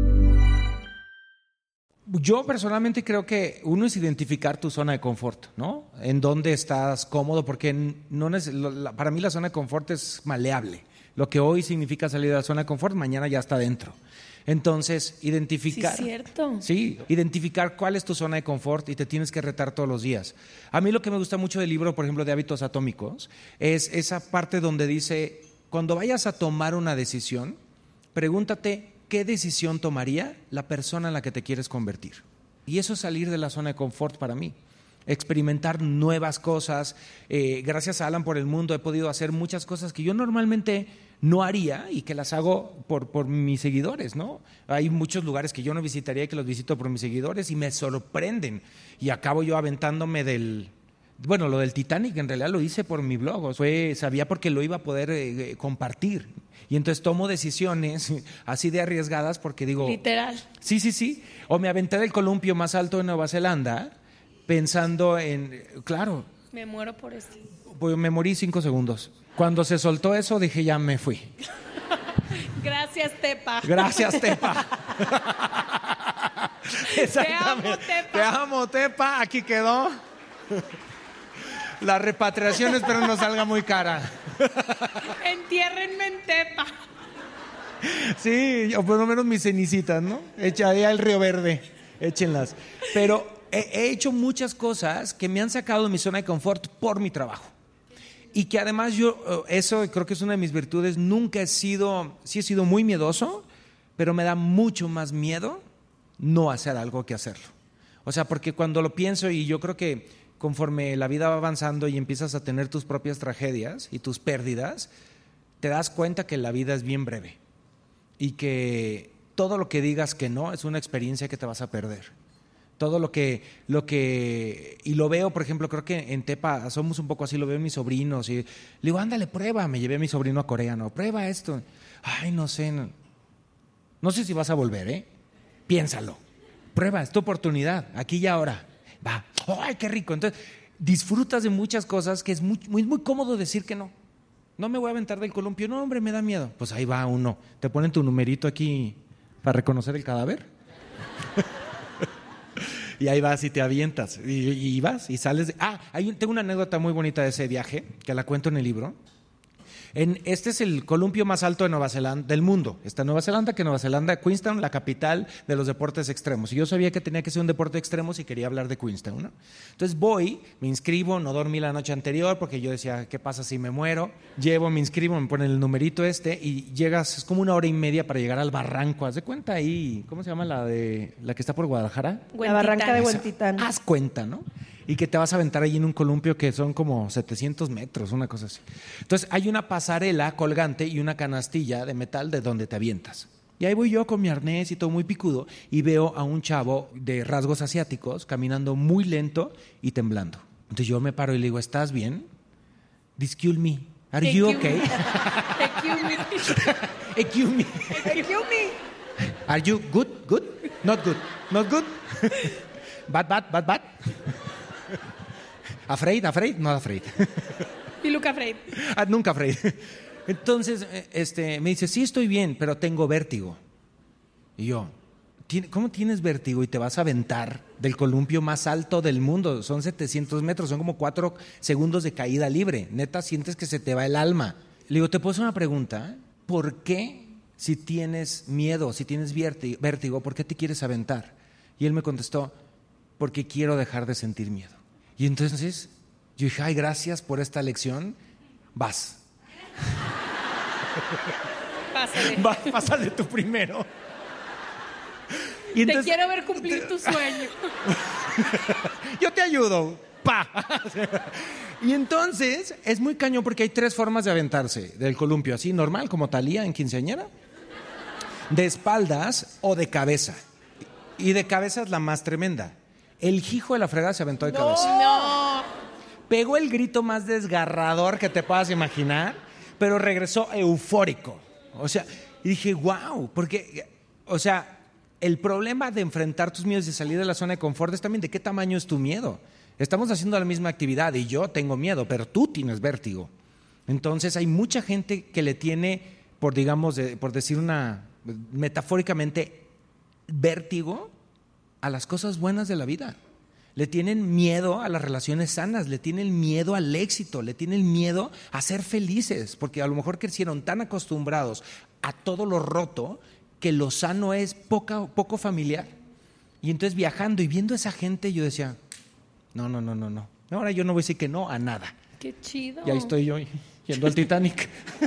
Yo personalmente creo que uno es identificar tu zona de confort, ¿no? En dónde estás cómodo, porque no neces- para mí la zona de confort es maleable. Lo que hoy significa salir de la zona de confort, mañana ya está dentro. Entonces, identificar, sí, cierto. Sí, identificar cuál es tu zona de confort y te tienes que retar todos los días. A mí lo que me gusta mucho del libro, por ejemplo, de Hábitos Atómicos, es esa parte donde dice, cuando vayas a tomar una decisión, pregúntate qué decisión tomaría la persona en la que te quieres convertir. Y eso es salir de la zona de confort para mí. Experimentar nuevas cosas. Eh, gracias a Alan por el Mundo he podido hacer muchas cosas que yo normalmente no haría y que las hago por, por mis seguidores, ¿no? Hay muchos lugares que yo no visitaría y que los visito por mis seguidores y me sorprenden. Y acabo yo aventándome del... Bueno, lo del Titanic en realidad lo hice por mi blog. Fue, sabía porque lo iba a poder eh, compartir. Y entonces tomo decisiones así de arriesgadas porque digo... Literal. Sí, sí, sí. O me aventé del columpio más alto de Nueva Zelanda pensando en... Claro. Me muero por esto. Pues me morí cinco segundos. Cuando se soltó eso dije ya me fui. Gracias, Tepa. Gracias, Tepa. Te amo, Exactamente. Tepa. Te amo, Tepa. Aquí quedó. La repatriación espero no salga muy cara. Entiérrenme en Tepa. Sí, o por lo menos mis cenicitas, ¿no? Echaré al Río Verde. Échenlas. Pero he, he hecho muchas cosas que me han sacado de mi zona de confort por mi trabajo. y que además yo, eso creo que es una de mis virtudes, nunca he sido, sí he sido muy miedoso, pero me da mucho más miedo no hacer algo que hacerlo. O sea, porque cuando lo pienso, y yo creo que conforme la vida va avanzando y empiezas a tener tus propias tragedias y tus pérdidas, te das cuenta que la vida es bien breve y que todo lo que digas que no es una experiencia que te vas a perder. Todo lo que, lo que, y lo veo, por ejemplo, creo que en Tepa somos un poco así, lo veo en mis sobrinos, y le digo, ándale, prueba, me llevé a mi sobrino a Corea, no, prueba esto. Ay, no sé, no, no sé si vas a volver, ¿eh? Piénsalo, prueba, es tu oportunidad, aquí y ahora, va, ay, qué rico. Entonces, disfrutas de muchas cosas que es muy, muy, muy cómodo decir que no. No me voy a aventar del columpio, no, hombre, me da miedo. Pues ahí va uno, te ponen tu numerito aquí para reconocer el cadáver. Y ahí vas y te avientas, y, y vas y sales. De... Ah, hay, tengo una anécdota muy bonita de ese viaje, que la cuento en el libro. En, este es el columpio más alto de Nueva Zelanda, del mundo. Está en Nueva Zelanda, que Nueva Zelanda, Queenstown, la capital de los deportes extremos. Y yo sabía que tenía que ser un deporte extremo si quería hablar de Queenstown, ¿no? Entonces voy, me inscribo, no dormí la noche anterior porque yo decía, ¿qué pasa si me muero? Llevo, me inscribo, me ponen el numerito este y llegas, es como una hora y media para llegar al barranco. Haz de cuenta ahí, ¿cómo se llama la de la que está por Guadalajara? La barranca de Huentitán. Haz cuenta, ¿no? Y que te vas a aventar ahí en un columpio que son como setecientos metros, una cosa así. Entonces hay una pasarela colgante y una canastilla de metal de donde te avientas. Y ahí voy yo con mi arnés y todo muy picudo y veo a un chavo de rasgos asiáticos caminando muy lento y temblando. Entonces yo me paro y le digo, ¿estás bien? Excuse me. Are you okay? Excuse me. Excuse me. Excuse me. Are you good? Good? Not good. Not good? Bad, bad, bad, bad. Afraid, afraid, not afraid. Y Luca afraid. Ah, nunca afraid. Entonces, este, me dice, sí estoy bien, pero tengo vértigo. Y yo, ¿cómo tienes vértigo y te vas a aventar del columpio más alto del mundo? Son setecientos metros, son como cuatro segundos de caída libre. Neta, sientes que se te va el alma. Le digo, ¿te puedo hacer una pregunta? ¿Por qué, si tienes miedo, si tienes vértigo, por qué te quieres aventar? Y él me contestó, porque quiero dejar de sentir miedo. Y entonces yo dije, ay, gracias por esta lección, vas. Pásale. Va, pásale tú primero. Y te entonces, quiero ver cumplir tu sueño. Yo te ayudo, pa. Y entonces es muy cañón porque hay tres formas de aventarse del columpio, así normal, como Thalía en quinceañera, de espaldas o de cabeza. Y de cabeza es la más tremenda. El hijo de la fregada se aventó de no, cabeza. No. Pegó el grito más desgarrador que te puedas imaginar, pero regresó eufórico. O sea, y dije, wow, porque, o sea, el problema de enfrentar tus miedos y de salir de la zona de confort es también de qué tamaño es tu miedo. Estamos haciendo la misma actividad y yo tengo miedo, pero tú tienes vértigo. Entonces hay mucha gente que le tiene, por digamos, de, por decir una, metafóricamente, vértigo a las cosas buenas de la vida. Le tienen miedo a las relaciones sanas, le tienen miedo al éxito, le tienen miedo a ser felices, porque a lo mejor crecieron tan acostumbrados a todo lo roto que lo sano es poca, poco familiar. Y entonces viajando y viendo a esa gente yo decía, no, no, no, no, no. Ahora yo no voy a decir que no a nada. Qué chido. Y ahí estoy yo yendo al Titanic.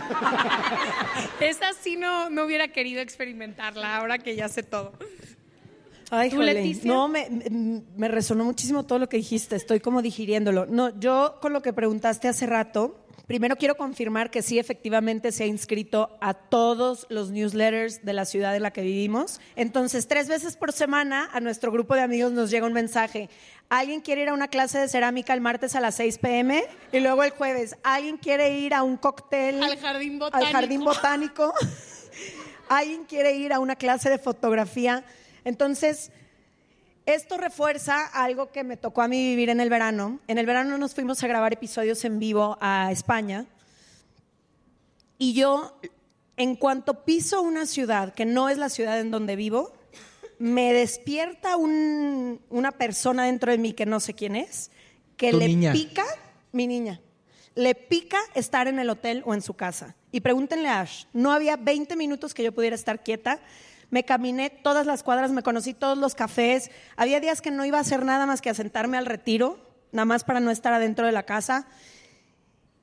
Esa sí no, no hubiera querido experimentarla ahora que ya sé todo. Ay, ¿Tú, jole. Leticia? No, me, me resonó muchísimo todo lo que dijiste, estoy como digiriéndolo. No, yo con lo que preguntaste hace rato, primero quiero confirmar que sí, efectivamente se ha inscrito a todos los newsletters de la ciudad en la que vivimos. Entonces, tres veces por semana a nuestro grupo de amigos nos llega un mensaje. ¿Alguien quiere ir a una clase de cerámica el martes a las seis p.m.? Y luego el jueves, ¿alguien quiere ir a un cóctel? Al jardín botánico. Al jardín botánico. ¿Alguien quiere ir a una clase de fotografía? Entonces, esto refuerza algo que me tocó a mí vivir en el verano. En el verano nos fuimos a grabar episodios en vivo a España. Y yo, en cuanto piso una ciudad que no es la ciudad en donde vivo, me despierta un, una persona dentro de mí que no sé quién es, que Tu le niña. pica, mi niña, le pica estar en el hotel o en su casa. Y pregúntenle a Ash, no había veinte minutos que yo pudiera estar quieta. Me caminé todas las cuadras, me conocí todos los cafés. Había días que no iba a hacer nada más que a sentarme al retiro, nada más para no estar adentro de la casa.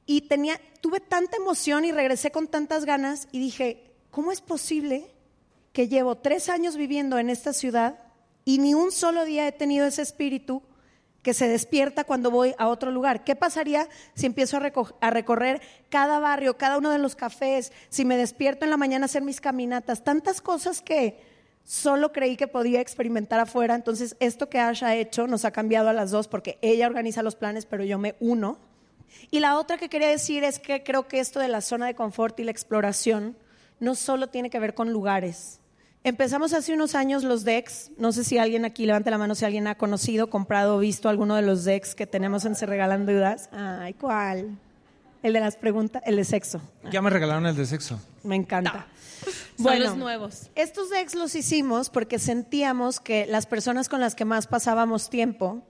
y tenía, tuve tanta emoción y regresé con tantas ganas y dije, ¿cómo es posible que llevo tres años viviendo en esta ciudad y ni un solo día he tenido ese espíritu que se despierta cuando voy a otro lugar? ¿Qué pasaría si empiezo a, reco- a recorrer cada barrio, cada uno de los cafés, si me despierto en la mañana a hacer mis caminatas? Tantas cosas que solo creí que podía experimentar afuera. Entonces, esto que Ash ha hecho nos ha cambiado a las dos porque ella organiza los planes, pero yo me uno. Y la otra que quería decir es que creo que esto de la zona de confort y la exploración no solo tiene que ver con lugares. Empezamos hace unos años los decks, no sé si alguien aquí, levante la mano si alguien ha conocido, comprado o visto alguno de los decks que tenemos en Se Regalan Dudas. Ay, ¿cuál? El de las preguntas, el de sexo. Ya me regalaron el de sexo. Me encanta. No. Bueno, Son los nuevos. Estos decks los hicimos porque sentíamos que las personas con las que más pasábamos tiempo,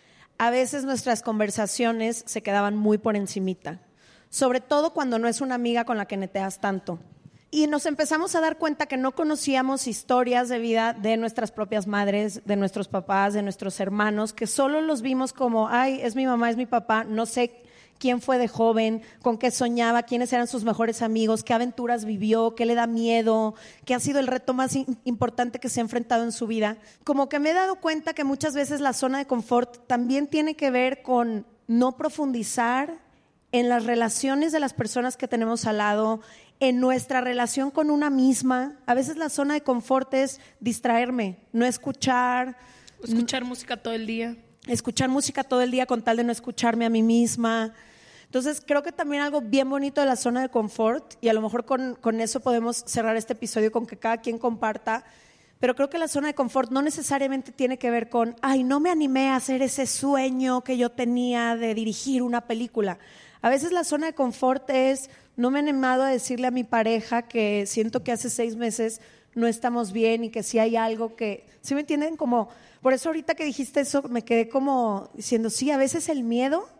a veces nuestras conversaciones se quedaban muy por encimita, sobre todo cuando no es una amiga con la que neteas tanto. Y nos empezamos a dar cuenta que no conocíamos historias de vida de nuestras propias madres, de nuestros papás, de nuestros hermanos, que solo los vimos como, ay, es mi mamá, es mi papá, no sé quién fue de joven, con qué soñaba, quiénes eran sus mejores amigos, qué aventuras vivió, qué le da miedo, qué ha sido el reto más in- importante que se ha enfrentado en su vida. Como que me he dado cuenta que muchas veces la zona de confort también tiene que ver con no profundizar en las relaciones de las personas que tenemos al lado, en nuestra relación con una misma. A veces la zona de confort es distraerme, no escuchar. Escuchar n- música todo el día. Escuchar música todo el día con tal de no escucharme a mí misma. Entonces creo que también algo bien bonito de la zona de confort, y a lo mejor con, con eso podemos cerrar este episodio con que cada quien comparta, pero creo que la zona de confort no necesariamente tiene que ver con, ay, no me animé a hacer ese sueño que yo tenía de dirigir una película. A veces la zona de confort es, no me he animado a decirle a mi pareja que siento que hace seis meses no estamos bien y que sí hay algo que, ¿sí me entienden? Como, por eso ahorita que dijiste eso me quedé como diciendo, sí, a veces el miedo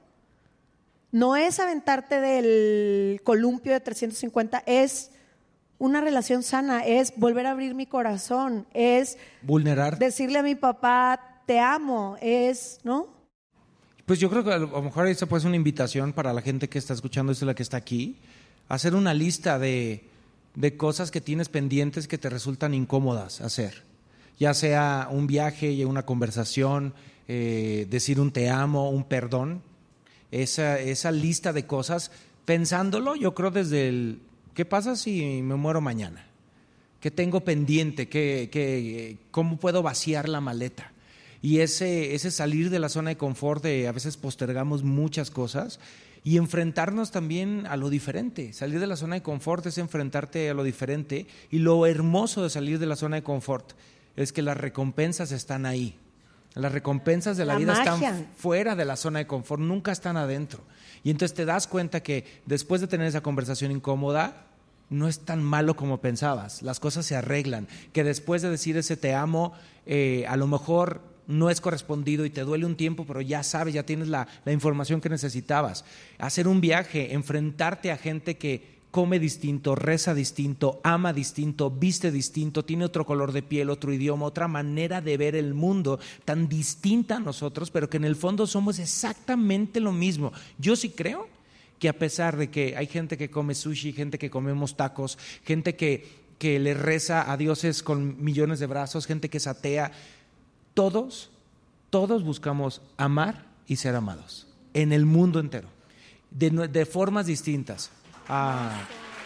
no es aventarte del columpio de trescientos cincuenta, es una relación sana, es volver a abrir mi corazón, es vulnerar, decirle a mi papá, te amo, es, ¿no? Pues yo creo que a lo mejor esta puede ser una invitación para la gente que está escuchando esto, la que está aquí, hacer una lista de, de cosas que tienes pendientes que te resultan incómodas hacer, ya sea un viaje y una conversación, eh, decir un te amo, un perdón, esa, esa lista de cosas, pensándolo yo creo desde el, ¿qué pasa si me muero mañana? ¿Qué tengo pendiente? ¿Qué, qué, ¿Cómo puedo vaciar la maleta? Y ese, ese salir de la zona de confort, de, a veces postergamos muchas cosas, y enfrentarnos también a lo diferente. Salir de la zona de confort es enfrentarte a lo diferente, y lo hermoso de salir de la zona de confort es que las recompensas están ahí. Las recompensas de la, La vida magia. están fuera de la zona de confort, nunca están adentro. Y entonces te das cuenta que después de tener esa conversación incómoda, no es tan malo como pensabas, las cosas se arreglan, que después de decir ese te amo, eh, a lo mejor no es correspondido y te duele un tiempo, pero ya sabes, ya tienes la, la información que necesitabas. Hacer un viaje, enfrentarte a gente que come distinto, reza distinto, ama distinto, viste distinto, tiene otro color de piel, otro idioma, otra manera de ver el mundo, tan distinta a nosotros, pero que en el fondo somos exactamente lo mismo. Yo sí creo que a pesar de que hay gente que come sushi, gente que comemos tacos, gente que, que le reza a dioses con millones de brazos, gente que es atea, todos, todos buscamos amar y ser amados en el mundo entero, de, de formas distintas. Ah.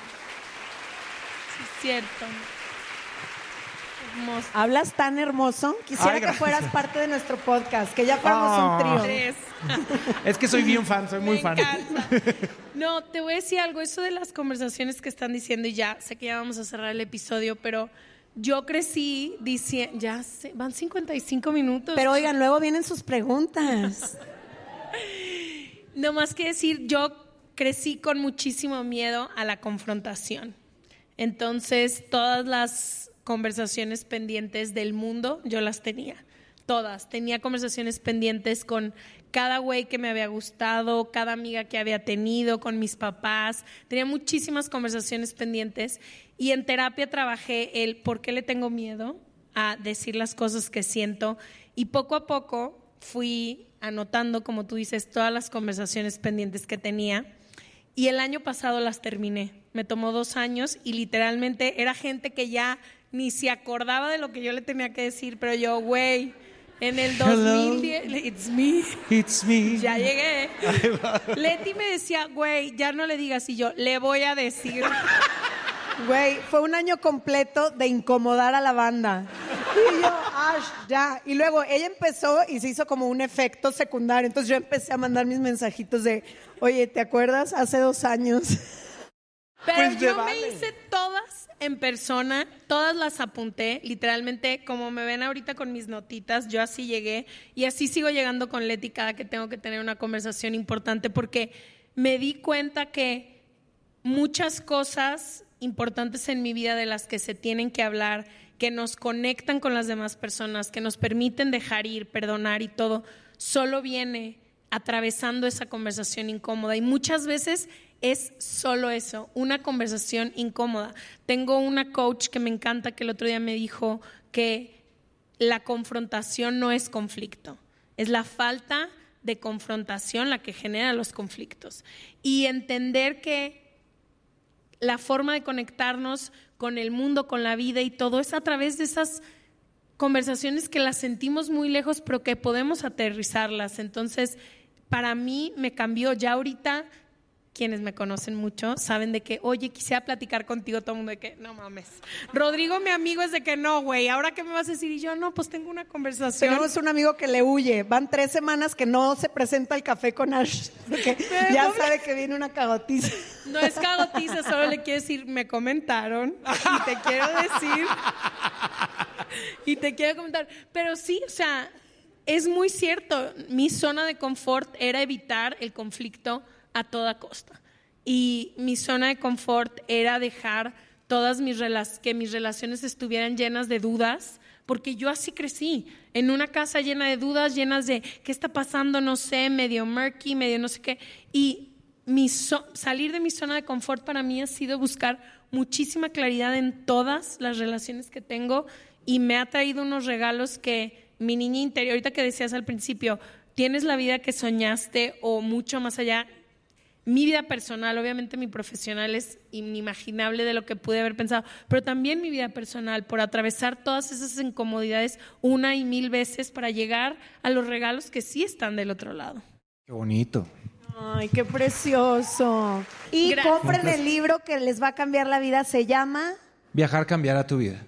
Sí, es cierto. Hermoso. Hablas tan hermoso. Quisiera Ay, que fueras parte de nuestro podcast, que ya fuéramos Oh. un trío. Tres. Es que soy bien fan, soy muy Me fan. encanta. No, te voy a decir algo, eso de las conversaciones que están diciendo, y ya sé que ya vamos a cerrar el episodio, pero yo crecí diciendo, ya sé, van cincuenta y cinco minutos. Pero oigan, luego vienen sus preguntas. No más que decir, yo crecí con muchísimo miedo a la confrontación. Entonces, todas las conversaciones pendientes del mundo, yo las tenía. Todas. Tenía conversaciones pendientes con cada güey que me había gustado, cada amiga que había tenido, con mis papás. Tenía muchísimas conversaciones pendientes. Y en terapia trabajé el por qué le tengo miedo a decir las cosas que siento. Y poco a poco fui anotando, como tú dices, todas las conversaciones pendientes que tenía. y el año pasado las terminé. Me tomó dos años y literalmente era gente que ya ni se acordaba de lo que yo le tenía que decir, pero yo, güey, en el dos mil diez, hello. It's me. It's me. Ya llegué. Leti me decía, güey, ya no le digas, y yo, le voy a decir. Güey, fue un año completo de incomodar a la banda. Y yo, Ash, ya. Y luego ella empezó y se hizo como un efecto secundario. Entonces yo empecé a mandar mis mensajitos de, oye, ¿te acuerdas? Hace dos años. Pero Pues yo vale. me hice todas en persona, todas las apunté, literalmente, como me ven ahorita con mis notitas, yo así llegué y así sigo llegando con Leti cada que tengo que tener una conversación importante, porque me di cuenta que muchas cosas importantes en mi vida de las que se tienen que hablar, que nos conectan con las demás personas, que nos permiten dejar ir, perdonar y todo, solo viene atravesando esa conversación incómoda, y muchas veces es solo eso, una conversación incómoda. Tengo una coach que me encanta, que el otro día me dijo que la confrontación no es conflicto, es la falta de confrontación la que genera los conflictos. Y entender que la forma de conectarnos con el mundo, con la vida y todo es a través de esas conversaciones que las sentimos muy lejos, pero que podemos aterrizarlas. Entonces, para mí me cambió. Ya ahorita, quienes me conocen mucho saben de que, oye, quisiera platicar contigo, todo el mundo de que, no mames. Rodrigo, mi amigo, es de que no, güey, ¿ahora qué me vas a decir? Y yo, no, pues tengo una conversación. Tenemos un amigo que le huye. Van tres semanas que no se presenta al café con Ash, porque Pero ya pobre- sabe que viene una cagotiza. No es cagotiza, solo le quiero decir, me comentaron y te quiero decir y te quiero comentar. Pero sí, o sea, es muy cierto, mi zona de confort era evitar el conflicto a toda costa, y mi zona de confort era dejar todas mis rela- que mis relaciones estuvieran llenas de dudas, porque yo así crecí, en una casa llena de dudas, llenas de ¿qué está pasando? No sé, medio murky, medio no sé qué. Y mi so- salir de mi zona de confort para mí ha sido buscar muchísima claridad en todas las relaciones que tengo, y me ha traído unos regalos que mi niña interior, ahorita que decías al principio, tienes la vida que soñaste o mucho más allá. Mi vida personal, obviamente mi profesional es inimaginable de lo que pude haber pensado, pero también mi vida personal, por atravesar todas esas incomodidades una y mil veces para llegar a los regalos que sí están del otro lado. Qué bonito. Ay, qué precioso. Y Gracias. compren el libro que les va a cambiar la vida, se llama Viajar cambiará tu vida.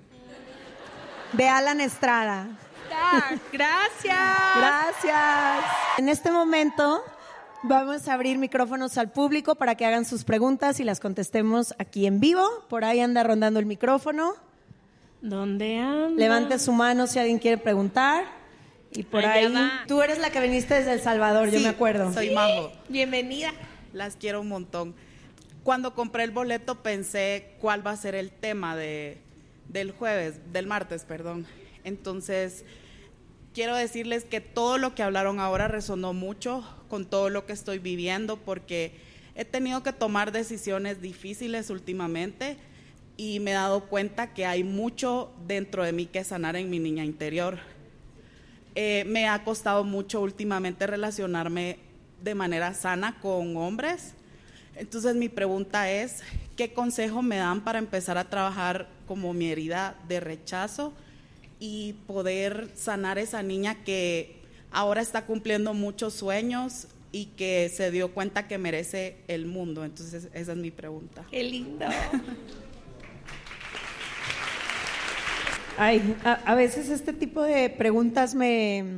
de Alan Estrada. Ah, gracias. Gracias. En este momento vamos a abrir micrófonos al público para que hagan sus preguntas y las contestemos aquí en vivo. Por ahí anda rondando el micrófono. ¿Dónde anda? Levante su mano si alguien quiere preguntar. Y por Allá ahí, va. tú eres la que viniste desde El Salvador, yo Sí, me acuerdo. Soy Majo. Bienvenida. Las quiero un montón. Cuando compré el boleto pensé cuál va a ser el tema de, del jueves, del martes, perdón. Entonces, quiero decirles que todo lo que hablaron ahora resonó mucho con todo lo que estoy viviendo, porque he tenido que tomar decisiones difíciles últimamente y me he dado cuenta que hay mucho dentro de mí que sanar en mi niña interior. Eh, me ha costado mucho últimamente relacionarme de manera sana con hombres. Entonces mi pregunta es, ¿qué consejo me dan para empezar a trabajar como mi herida de rechazo y poder sanar esa niña que ahora está cumpliendo muchos sueños y que se dio cuenta que merece el mundo? Entonces esa es mi pregunta. Qué lindo. Ay, a, a veces este tipo de preguntas me,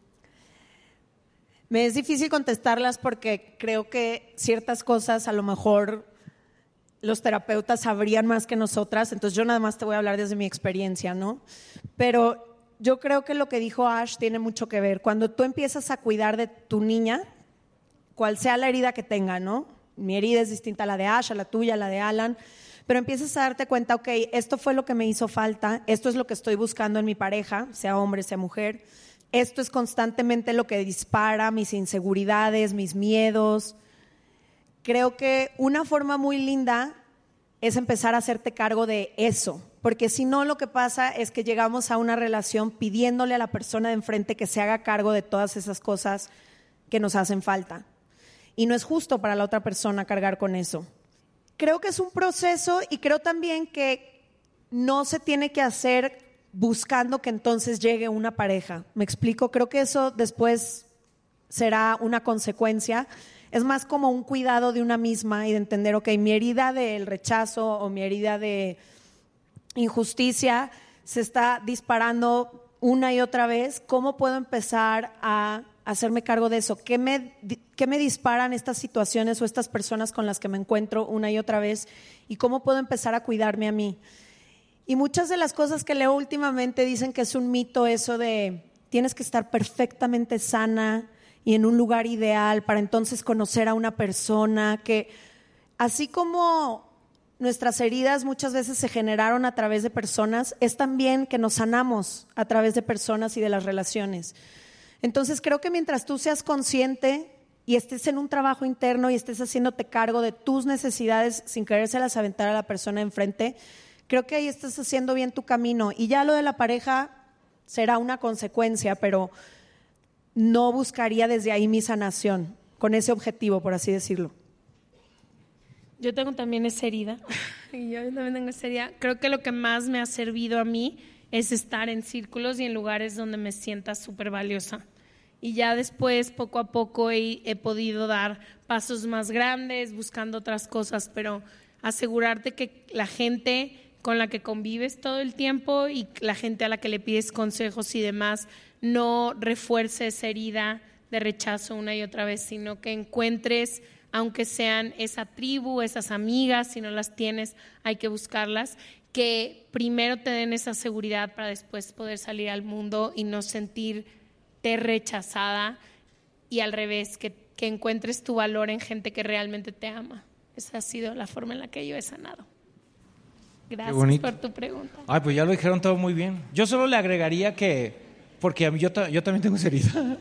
me es difícil contestarlas porque creo que ciertas cosas a lo mejor los terapeutas sabrían más que nosotras, entonces yo nada más te voy a hablar desde mi experiencia, ¿no? Pero yo creo que lo que dijo Ash tiene mucho que ver. Cuando tú empiezas a cuidar de tu niña, cual sea la herida que tenga, ¿no? Mi herida es distinta a la de Ash, a la tuya, a la de Alan, pero empiezas a darte cuenta, ok, esto fue lo que me hizo falta, esto es lo que estoy buscando en mi pareja, sea hombre, sea mujer, esto es constantemente lo que dispara mis inseguridades, mis miedos. Creo que una forma muy linda es empezar a hacerte cargo de eso, porque si no, lo que pasa es que llegamos a una relación pidiéndole a la persona de enfrente que se haga cargo de todas esas cosas que nos hacen falta. y no es justo para la otra persona cargar con eso. Creo que es un proceso y creo también que no se tiene que hacer buscando que entonces llegue una pareja. ¿Me explico? Creo que eso después será una consecuencia. Es más como un cuidado de una misma y de entender, ok, mi herida del rechazo o mi herida de injusticia se está disparando una y otra vez. ¿Cómo puedo empezar a hacerme cargo de eso? ¿Qué me, qué me disparan estas situaciones o estas personas con las que me encuentro una y otra vez? ¿Y cómo puedo empezar a cuidarme a mí? Y muchas de las cosas que leo últimamente dicen que es un mito eso de tienes que estar perfectamente sana y en un lugar ideal para entonces conocer a una persona, que así como nuestras heridas muchas veces se generaron a través de personas, es también que nos sanamos a través de personas y de las relaciones. Entonces creo que mientras tú seas consciente y estés en un trabajo interno y estés haciéndote cargo de tus necesidades sin querérselas aventar a la persona enfrente, creo que ahí estás haciendo bien tu camino. Y ya lo de la pareja será una consecuencia, pero no buscaría desde ahí mi sanación, con ese objetivo, por así decirlo. Yo tengo también esa herida. Y yo también tengo esa herida. Creo que lo que más me ha servido a mí es estar en círculos y en lugares donde me sienta súper valiosa. Y ya después, poco a poco, he, he podido dar pasos más grandes, buscando otras cosas, pero asegurarte que la gente con la que convives todo el tiempo y la gente a la que le pides consejos y demás no refuerce esa herida de rechazo una y otra vez, sino que encuentres, aunque sean esa tribu, esas amigas, si no las tienes, hay que buscarlas, que primero te den esa seguridad para después poder salir al mundo y no sentirte rechazada, y al revés, que, que encuentres tu valor en gente que realmente te ama. Esa ha sido la forma en la que yo he sanado. Gracias por tu pregunta. Ay, pues ya lo dijeron todo muy bien. Yo solo le agregaría que, porque a mí, yo, yo también tengo esa herida.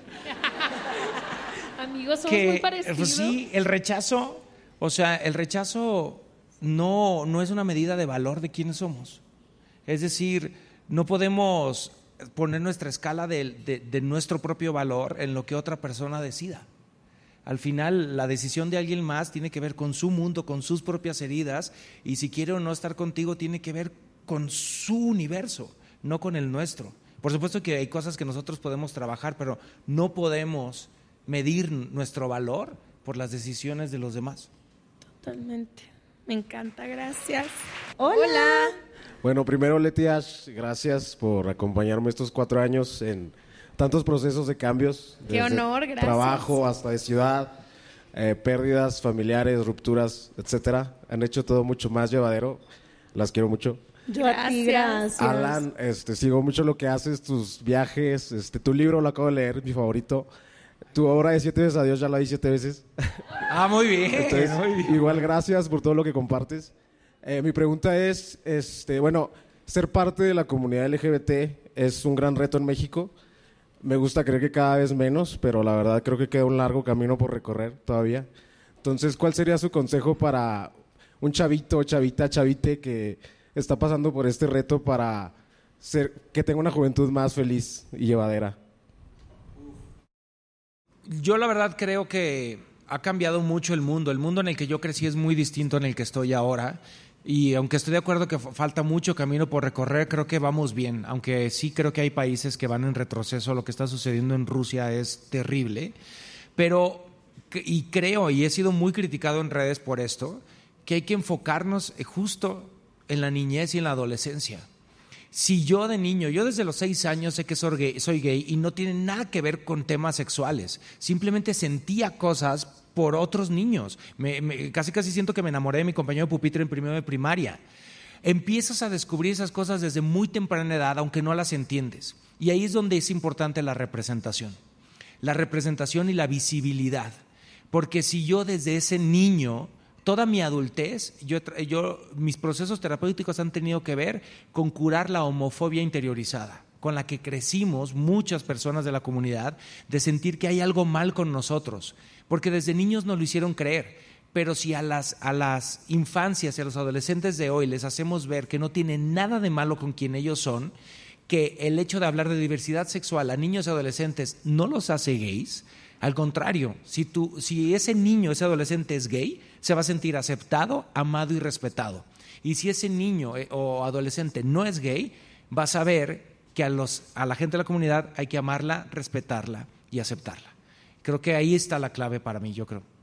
Amigos, somos que, muy parecidos. Pues sí, el rechazo, o sea, el rechazo no, no es una medida de valor de quiénes somos. Es decir, no podemos poner nuestra escala de, de, de nuestro propio valor en lo que otra persona decida. Al final, la decisión de alguien más tiene que ver con su mundo, con sus propias heridas, y si quiere o no estar contigo tiene que ver con su universo, no con el nuestro. Por supuesto que hay cosas que nosotros podemos trabajar, pero no podemos medir nuestro valor por las decisiones de los demás. Totalmente. Me encanta, gracias. Hola. Hola. Bueno, primero, Leti Ash, gracias por acompañarme estos cuatro años en tantos procesos de cambios. Qué honor, gracias. Trabajo hasta de ciudad, eh, pérdidas familiares, rupturas, etcétera. Han hecho todo mucho más llevadero. Las quiero mucho. Yo a ti, gracias. Alan, este, sigo mucho lo que haces, tus viajes, este, tu libro lo acabo de leer, mi favorito. Tu obra de Siete veces a Dios ya la vi siete veces. Ah, muy bien. Entonces, muy bien. Igual gracias por todo lo que compartes. Eh, mi pregunta es, este, bueno, ser parte de la comunidad L G B T es un gran reto en México. Me gusta creer que cada vez menos, pero la verdad creo que queda un largo camino por recorrer todavía. Entonces, ¿cuál sería su consejo para un chavito, chavita, chavite que está pasando por este reto para ser, que tenga una juventud más feliz y llevadera? Yo la verdad creo que ha cambiado mucho el mundo. El mundo en el que yo crecí es muy distinto en el que estoy ahora. Y aunque estoy de acuerdo que falta mucho camino por recorrer, creo que vamos bien. Aunque sí creo que hay países que van en retroceso. Lo que está sucediendo en Rusia es terrible. Pero, y creo, y he sido muy criticado en redes por esto, que hay que enfocarnos justo en la niñez y en la adolescencia. Si yo de niño, yo desde los seis años sé que soy gay, soy gay y no tiene nada que ver con temas sexuales. Simplemente sentía cosas por otros niños. Me, me, casi casi siento que me enamoré de mi compañero de pupitre en primero de primaria. Empiezas a descubrir esas cosas desde muy temprana edad, aunque no las entiendes. Y ahí es donde es importante la representación. La representación y la visibilidad. Porque si yo desde ese niño, toda mi adultez, yo, yo, mis procesos terapéuticos han tenido que ver con curar la homofobia interiorizada, con la que crecimos muchas personas de la comunidad, de sentir que hay algo mal con nosotros, porque desde niños nos lo hicieron creer. Pero si a las, a las infancias y a los adolescentes de hoy les hacemos ver que no tienen nada de malo con quien ellos son, que el hecho de hablar de diversidad sexual a niños y adolescentes no los hace gays, Al contrario, si, tú, si ese niño, ese adolescente es gay, se va a sentir aceptado, amado y respetado. Y si ese niño o adolescente no es gay, va a saber que a, los, a la gente de la comunidad hay que amarla, respetarla y aceptarla. Creo que ahí está la clave para mí, yo creo.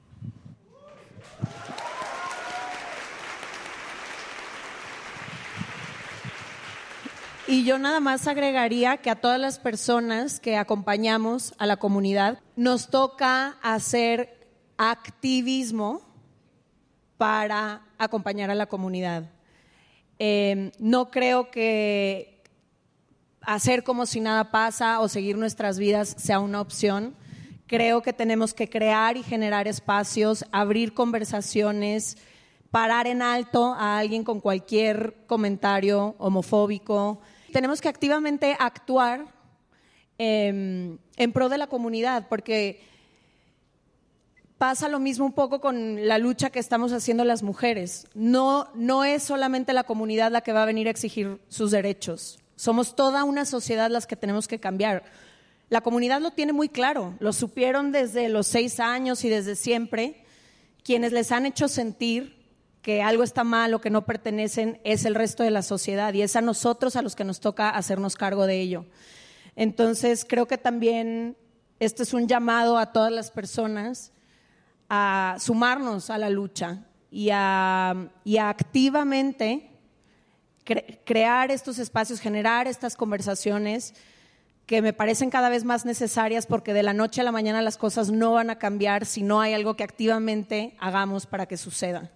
Y yo nada más agregaría que a todas las personas que acompañamos a la comunidad nos toca hacer activismo para acompañar a la comunidad. Eh, no creo que hacer como si nada pasa o seguir nuestras vidas sea una opción. Creo que tenemos que crear y generar espacios, abrir conversaciones, parar en alto a alguien con cualquier comentario homofóbico. Tenemos que activamente actuar eh, en pro de la comunidad, porque pasa lo mismo un poco con la lucha que estamos haciendo las mujeres. No, no es solamente la comunidad la que va a venir a exigir sus derechos. Somos toda una sociedad las que tenemos que cambiar. La comunidad lo tiene muy claro, lo supieron desde los seis años y desde siempre. Quienes les han hecho sentir que algo está mal o que no pertenecen es el resto de la sociedad, y es a nosotros a los que nos toca hacernos cargo de ello. Entonces creo que también este es un llamado a todas las personas a sumarnos a la lucha y a, y a activamente cre- crear estos espacios, generar estas conversaciones que me parecen cada vez más necesarias, porque de la noche a la mañana las cosas no van a cambiar si no hay algo que activamente hagamos para que suceda.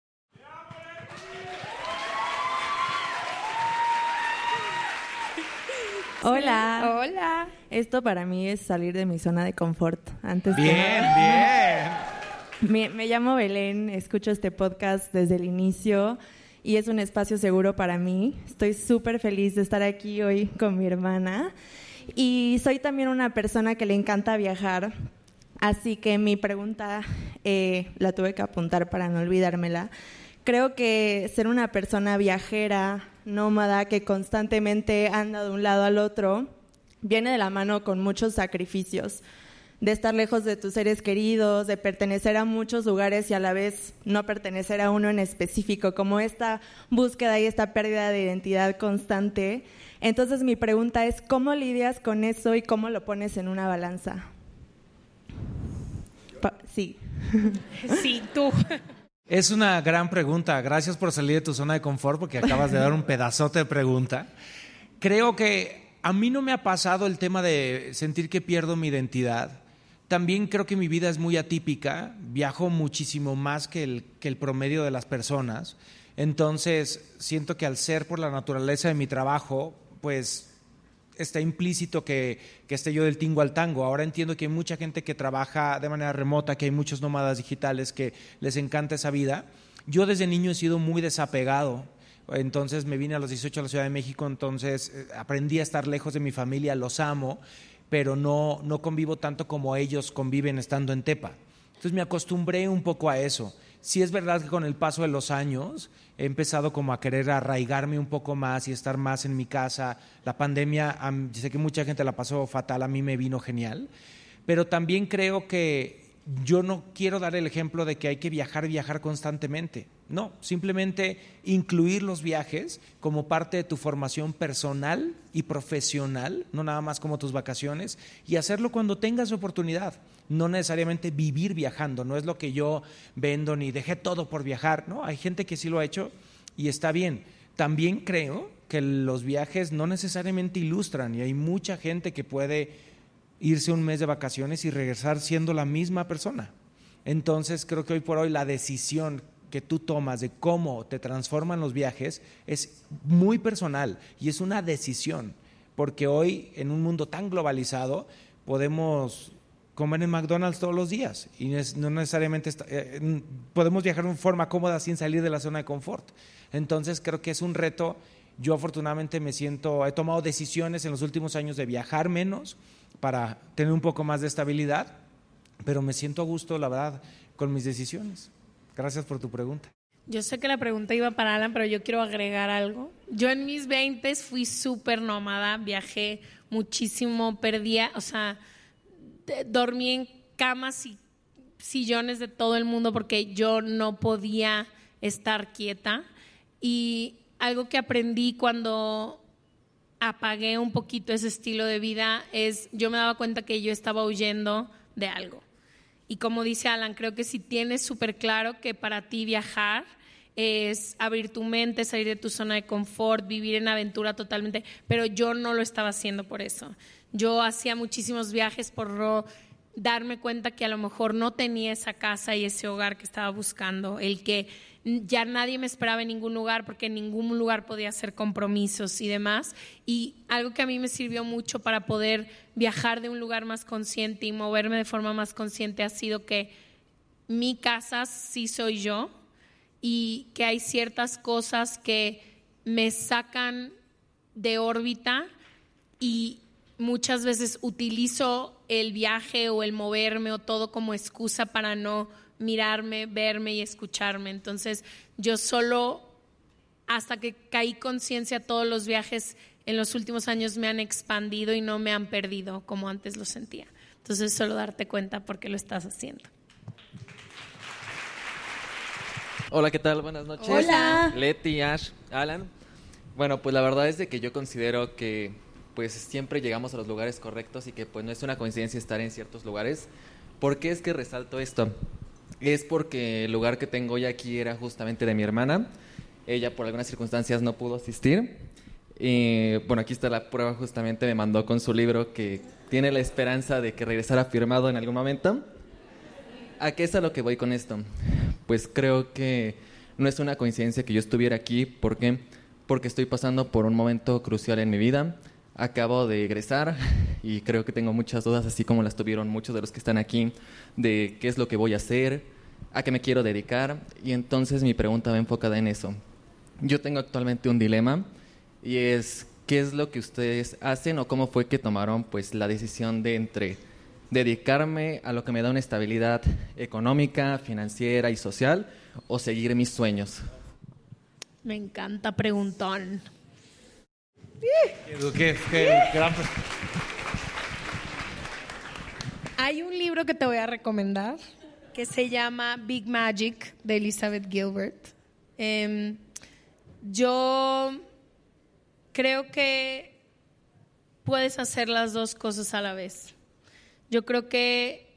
Hola. Hola. Esto para mí es salir de mi zona de confort. Antes bien, que... bien. Me, me llamo Belén, escucho este podcast desde el inicio y es un espacio seguro para mí. Estoy súper feliz de estar aquí hoy con mi hermana y soy también una persona que le encanta viajar, así que mi pregunta eh, la tuve que apuntar para no olvidármela. Creo que ser una persona viajera, nómada, que constantemente anda de un lado al otro, viene de la mano con muchos sacrificios, de estar lejos de tus seres queridos, de pertenecer a muchos lugares y a la vez no pertenecer a uno en específico, como esta búsqueda y esta pérdida de identidad constante. Entonces mi pregunta es, ¿cómo lidias con eso y cómo lo pones en una balanza? Pa- sí. Sí, tú. Es una gran pregunta. Gracias por salir de tu zona de confort, porque acabas de dar un pedazote de pregunta. Creo que a mí no me ha pasado el tema de sentir que pierdo mi identidad. También creo que mi vida es muy atípica. Viajo muchísimo más que el, que el promedio de las personas. Entonces, siento que al ser por la naturaleza de mi trabajo, pues está implícito que, que esté yo del tingo al tango. Ahora entiendo que hay mucha gente que trabaja de manera remota, que hay muchos nómadas digitales que les encanta esa vida. Yo desde niño he sido muy desapegado. Entonces me vine a los dieciocho a la Ciudad de México, entonces eh, aprendí a estar lejos de mi familia, los amo, pero no, no convivo tanto como ellos conviven estando en Tepa. Entonces me acostumbré un poco a eso. Sí es verdad que con el paso de los años he empezado como a querer arraigarme un poco más y estar más en mi casa. La pandemia, um, sé que mucha gente la pasó fatal, a mí me vino genial, pero también creo que yo no quiero dar el ejemplo de que hay que viajar y viajar constantemente. No, simplemente incluir los viajes como parte de tu formación personal y profesional, no nada más como tus vacaciones, y hacerlo cuando tengas oportunidad. No necesariamente vivir viajando, no es lo que yo vendo ni dejé todo por viajar, ¿no? Hay gente que sí lo ha hecho y está bien. También creo que los viajes no necesariamente ilustran y hay mucha gente que puede irse un mes de vacaciones y regresar siendo la misma persona. Entonces creo que hoy por hoy la decisión que tú tomas de cómo te transforman los viajes es muy personal y es una decisión, porque hoy en un mundo tan globalizado podemos comer en McDonald's todos los días y no necesariamente está, eh, podemos viajar de una forma cómoda sin salir de la zona de confort. Entonces creo que es un reto. Yo afortunadamente me siento, he tomado decisiones en los últimos años de viajar menos para tener un poco más de estabilidad, pero me siento a gusto, la verdad, con mis decisiones. Gracias por tu pregunta. Yo sé que la pregunta iba para Alan, pero yo quiero agregar algo. Yo en mis veintes fui súper nómada, viajé muchísimo, perdía, o sea, dormí en camas y sillones de todo el mundo porque yo no podía estar quieta. Y algo que aprendí cuando apagué un poquito ese estilo de vida es, yo me daba cuenta que yo estaba huyendo de algo. Y como dice Alan, creo que si tienes súper claro que para ti viajar es abrir tu mente, salir de tu zona de confort, vivir en aventura totalmente, pero yo no lo estaba haciendo por eso. Yo hacía muchísimos viajes por darme cuenta que a lo mejor no tenía esa casa y ese hogar que estaba buscando, el que ya nadie me esperaba en ningún lugar porque en ningún lugar podía hacer compromisos y demás. Y algo que a mí me sirvió mucho para poder viajar de un lugar más consciente y moverme de forma más consciente ha sido que mi casa sí soy yo y que hay ciertas cosas que me sacan de órbita y muchas veces utilizo el viaje o el moverme o todo como excusa para no mirarme, verme y escucharme. Entonces yo solo, hasta que caí conciencia, todos los viajes en los últimos años me han expandido y no me han perdido como antes lo sentía. Entonces solo darte cuenta por qué lo estás haciendo. Hola, ¿qué tal? Buenas noches. Hola. Leti, Ash, Alan. Bueno, pues la verdad es de que yo considero que pues siempre llegamos a los lugares correctos y que pues no es una coincidencia estar en ciertos lugares. ¿Por qué es que resalto esto? Es porque el lugar que tengo hoy aquí era justamente de mi hermana. Ella por algunas circunstancias no pudo asistir. Y bueno, aquí está la prueba, justamente me mandó con su libro que tiene la esperanza de que regresara firmado en algún momento. ¿A qué es a lo que voy con esto? Pues creo que no es una coincidencia que yo estuviera aquí. ¿Por qué? Porque estoy pasando por un momento crucial en mi vida. Acabo de egresar y creo que tengo muchas dudas, así como las tuvieron muchos de los que están aquí, de qué es lo que voy a hacer, a qué me quiero dedicar. Y entonces mi pregunta va enfocada en eso. Yo tengo actualmente un dilema y es qué es lo que ustedes hacen o cómo fue que tomaron pues la decisión de entre dedicarme a lo que me da una estabilidad económica, financiera y social o seguir mis sueños. Me encanta preguntón. ¿Qué, qué, gran... Hay un libro que te voy a recomendar que se llama Big Magic de Elizabeth Gilbert. Eh, yo creo que puedes hacer las dos cosas a la vez. Yo creo que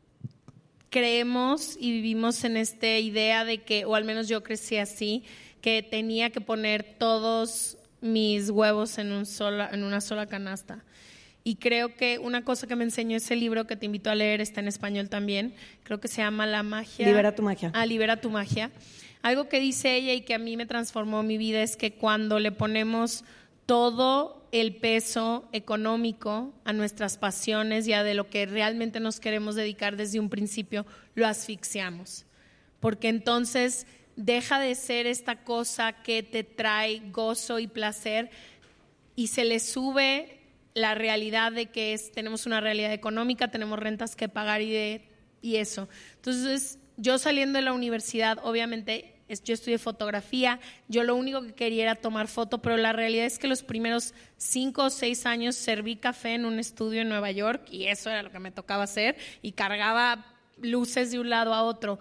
creemos y vivimos en esta idea de que, o al menos yo crecí así, que tenía que poner todos mis huevos en, un sola, en una sola canasta. Y creo que una cosa que me enseñó ese libro, que te invito a leer, está en español también, creo que se llama La magia. Libera tu magia. Ah, Libera tu magia. Algo que dice ella y que a mí me transformó mi vida es que cuando le ponemos todo el peso económico a nuestras pasiones y a de lo que realmente nos queremos dedicar desde un principio, lo asfixiamos. Porque entonces deja de ser esta cosa que te trae gozo y placer y se le sube la realidad de que es, tenemos una realidad económica, tenemos rentas que pagar y, de, y eso. Entonces, yo saliendo de la universidad, obviamente, es, yo estudié fotografía, yo lo único que quería era tomar foto, pero la realidad es que los primeros cinco o seis años serví café en un estudio en Nueva York y eso era lo que me tocaba hacer y cargaba luces de un lado a otro.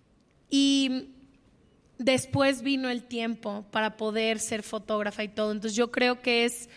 Y después vino el tiempo para poder ser fotógrafa y todo. Entonces yo creo que es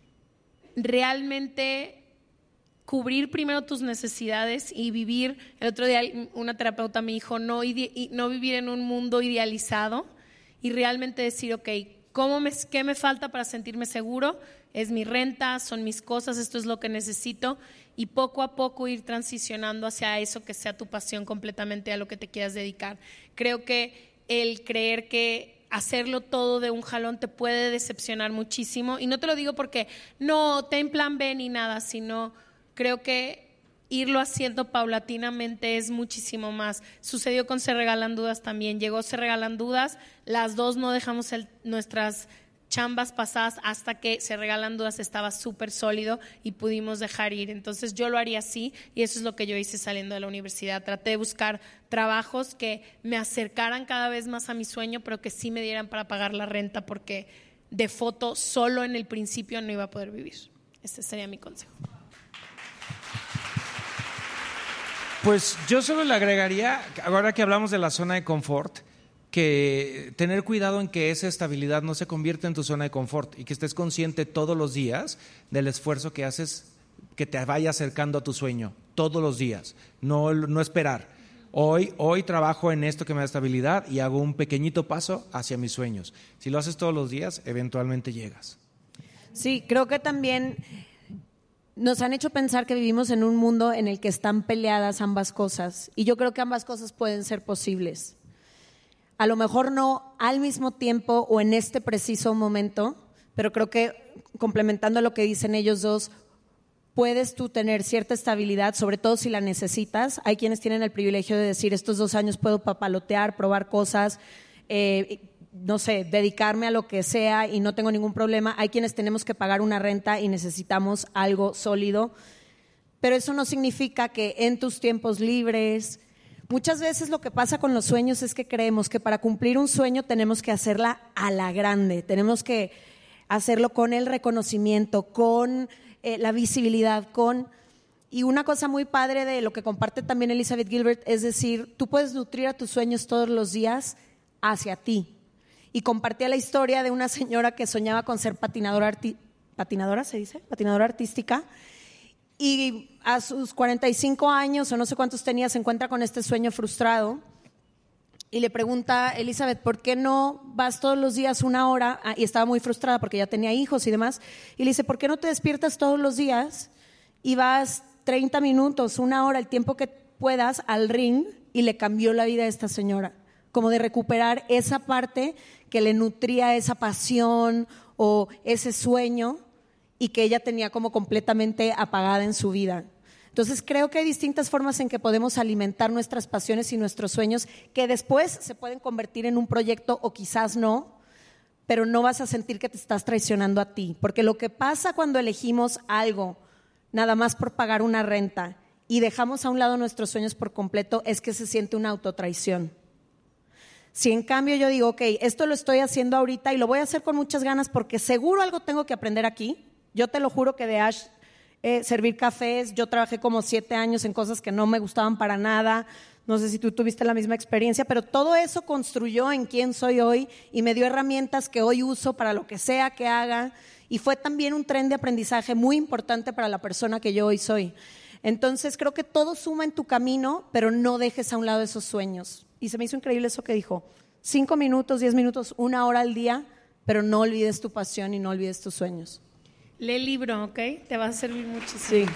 realmente cubrir primero tus necesidades y vivir. El otro día una terapeuta me dijo no, ide- no vivir en un mundo idealizado y realmente decir, ok, ¿cómo me, ¿qué me falta para sentirme seguro? Es mi renta, son mis cosas, esto es lo que necesito, y poco a poco ir transicionando hacia eso que sea tu pasión completamente, a lo que te quieras dedicar. Creo que el creer que hacerlo todo de un jalón te puede decepcionar muchísimo, y no te lo digo porque no ten plan B ni nada, sino creo que irlo haciendo paulatinamente es muchísimo más. Sucedió con Se Regalan Dudas también, llegó Se Regalan Dudas, las dos no dejamos el, nuestras chambas pasadas hasta que Se Regalan Dudas estaba súper sólido y pudimos dejar ir. Entonces yo lo haría así y eso es lo que yo hice saliendo de la universidad. Traté de buscar trabajos que me acercaran cada vez más a mi sueño, pero que sí me dieran para pagar la renta, porque de foto solo en el principio no iba a poder vivir. Ese sería mi consejo. Pues yo solo le agregaría, ahora que hablamos de la zona de confort, que tener cuidado en que esa estabilidad no se convierta en tu zona de confort y que estés consciente todos los días del esfuerzo que haces, que te vaya acercando a tu sueño, todos los días, no, no esperar. Hoy, hoy trabajo en esto que me da estabilidad y hago un pequeñito paso hacia mis sueños. Si lo haces todos los días, eventualmente llegas. Sí, creo que también nos han hecho pensar que vivimos en un mundo en el que están peleadas ambas cosas, y yo creo que ambas cosas pueden ser posibles. A lo mejor no al mismo tiempo o en este preciso momento, pero creo que complementando lo que dicen ellos dos, puedes tú tener cierta estabilidad, sobre todo si la necesitas. Hay quienes tienen el privilegio de decir, estos dos años puedo papalotear, probar cosas, eh, no sé, dedicarme a lo que sea y no tengo ningún problema. Hay quienes tenemos que pagar una renta y necesitamos algo sólido, pero eso no significa que en tus tiempos libres... Muchas veces lo que pasa con los sueños es que creemos que para cumplir un sueño tenemos que hacerla a la grande, tenemos que hacerlo con el reconocimiento, con eh, la visibilidad, con... Y una cosa muy padre de lo que comparte también Elizabeth Gilbert es decir, tú puedes nutrir a tus sueños todos los días hacia ti. Y compartía la historia de una señora que soñaba con ser patinadora, arti- patinadora ¿se dice? Patinadora artística. Y a sus cuarenta y cinco años o no sé cuántos tenía, se encuentra con este sueño frustrado y le pregunta, Elizabeth, ¿por qué no vas todos los días una hora? Ah, y estaba muy frustrada porque ya tenía hijos y demás. Y le dice, ¿por qué no te despiertas todos los días y vas treinta minutos, una hora, el tiempo que puedas al ring? Y le cambió la vida a esta señora, como de recuperar esa parte que le nutría esa pasión o ese sueño y que ella tenía como completamente apagada en su vida. Entonces creo que hay distintas formas en que podemos alimentar nuestras pasiones y nuestros sueños que después se pueden convertir en un proyecto o quizás no, pero no vas a sentir que te estás traicionando a ti, porque lo que pasa cuando elegimos algo nada más por pagar una renta y dejamos a un lado nuestros sueños por completo es que se siente una autotraición. Si en cambio yo digo, ok, esto lo estoy haciendo ahorita y lo voy a hacer con muchas ganas porque seguro algo tengo que aprender aquí. Yo te lo juro que de Ash, eh, servir cafés, yo trabajé como siete años en cosas que no me gustaban para nada. No sé si tú tuviste la misma experiencia, pero todo eso construyó en quién soy hoy y me dio herramientas que hoy uso para lo que sea que haga. Y fue también un tren de aprendizaje muy importante para la persona que yo hoy soy. Entonces creo que todo suma en tu camino, pero no dejes a un lado esos sueños. Y se me hizo increíble eso que dijo. Cinco minutos, diez minutos, una hora al día, pero no olvides tu pasión y no olvides tus sueños. Lee el libro, ¿ok? Te va a servir muchísimo. Sí.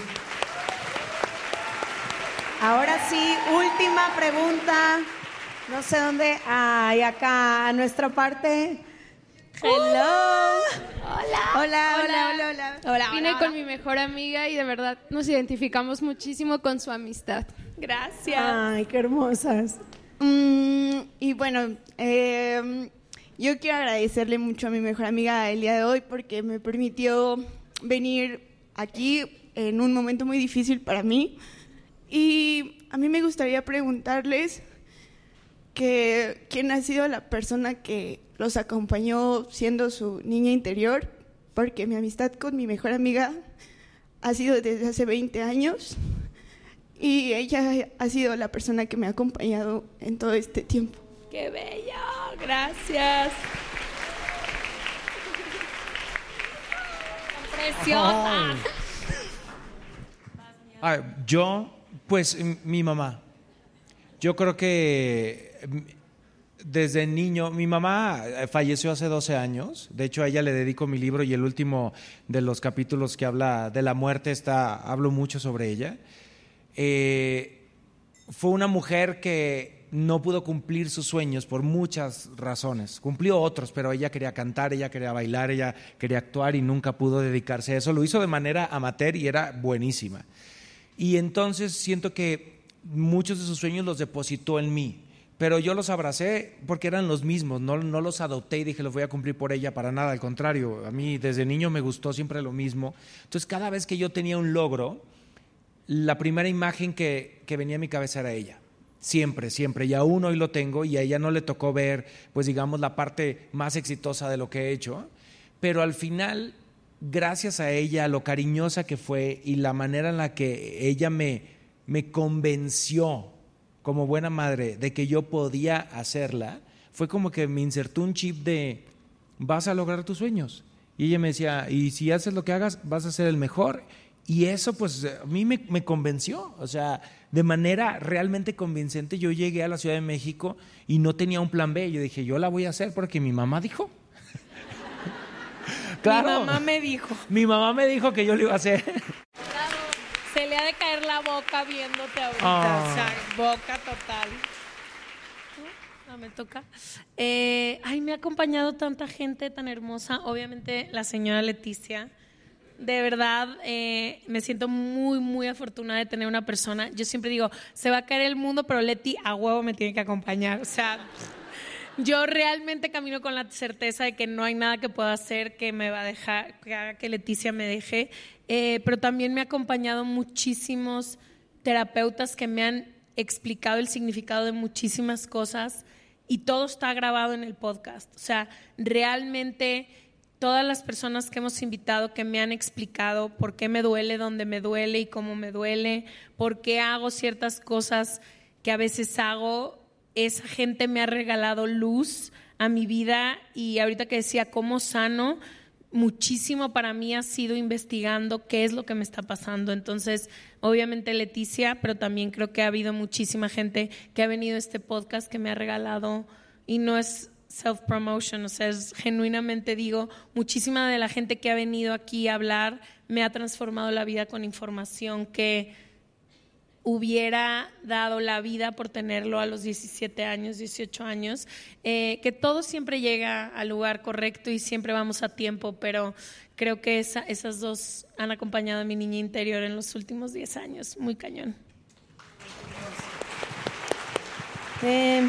Ahora sí, última pregunta. No sé dónde. Ay, acá, a nuestra parte. Hello. Hola. Hola, hola, hola, hola. Hola, Vine hola, con hola. mi mejor amiga y de verdad nos identificamos muchísimo con su amistad. Gracias. Ay, qué hermosas. Mm, y bueno, eh, yo quiero agradecerle mucho a mi mejor amiga el día de hoy porque me permitió venir aquí en un momento muy difícil para mí. Y a mí me gustaría preguntarles que quién ha sido la persona que los acompañó siendo su niña interior, porque mi amistad con mi mejor amiga ha sido desde hace veinte años y ella ha sido la persona que me ha acompañado en todo este tiempo. ¡Qué bello! Gracias. Preciosa. Ah, yo, pues m- mi mamá. Yo creo que m- desde niño, mi mamá eh, falleció hace doce años. De hecho, a ella le dedico mi libro y el último de los capítulos que habla de la muerte está, hablo mucho sobre ella. Eh, fue una mujer que no pudo cumplir sus sueños por muchas razones. Cumplió otros, pero ella quería cantar, ella quería bailar, ella quería actuar y nunca pudo dedicarse a eso. Lo hizo de manera amateur y era buenísima. Y entonces siento que muchos de sus sueños los depositó en mí, pero yo los abracé porque eran los mismos, no, no los adopté y dije los voy a cumplir por ella, para nada, al contrario. A mí desde niño me gustó siempre lo mismo. Entonces cada vez que yo tenía un logro, la primera imagen que, que venía a mi cabeza era ella. Siempre, siempre, y aún hoy lo tengo, y a ella no le tocó ver, pues digamos, la parte más exitosa de lo que he hecho, pero al final, gracias a ella, lo cariñosa que fue y la manera en la que ella me, me convenció como buena madre de que yo podía hacerla, fue como que me insertó un chip de vas a lograr tus sueños. Y ella me decía, y si haces lo que hagas, vas a ser el mejor. Y eso pues a mí me, me convenció, o sea, de manera realmente convincente. Yo llegué a la Ciudad de México y no tenía un plan B. Yo dije, yo la voy a hacer porque mi mamá dijo. Claro, mi mamá me dijo. Mi mamá me dijo que yo lo iba a hacer. Claro, se le ha de caer la boca viéndote ahorita, Oh. o sea, boca total. Ah, me toca. Eh, ay, me ha acompañado tanta gente tan hermosa. Obviamente la señora Leticia. De verdad, eh, me siento muy, muy afortunada de tener una persona. Yo siempre digo, se va a caer el mundo, pero Leti a huevo me tiene que acompañar. O sea, yo realmente camino con la certeza de que no hay nada que pueda hacer que me va a dejar, que haga que Leticia me deje. Eh, pero también me ha acompañado muchísimos terapeutas que me han explicado el significado de muchísimas cosas y todo está grabado en el podcast. O sea, realmente todas las personas que hemos invitado que me han explicado por qué me duele, dónde me duele y cómo me duele, por qué hago ciertas cosas que a veces hago, esa gente me ha regalado luz a mi vida. Y ahorita que decía cómo sano, muchísimo para mí ha sido investigando qué es lo que me está pasando. Entonces, obviamente Leticia, pero también creo que ha habido muchísima gente que ha venido a este podcast que me ha regalado, y no es self-promotion, o sea, es, genuinamente digo, muchísima de la gente que ha venido aquí a hablar me ha transformado la vida con información que hubiera dado la vida por tenerlo a los diecisiete años, dieciocho años, eh, que todo siempre llega al lugar correcto y siempre vamos a tiempo, pero creo que esa, esas dos han acompañado a mi niña interior en los últimos diez años, muy cañón. Eh,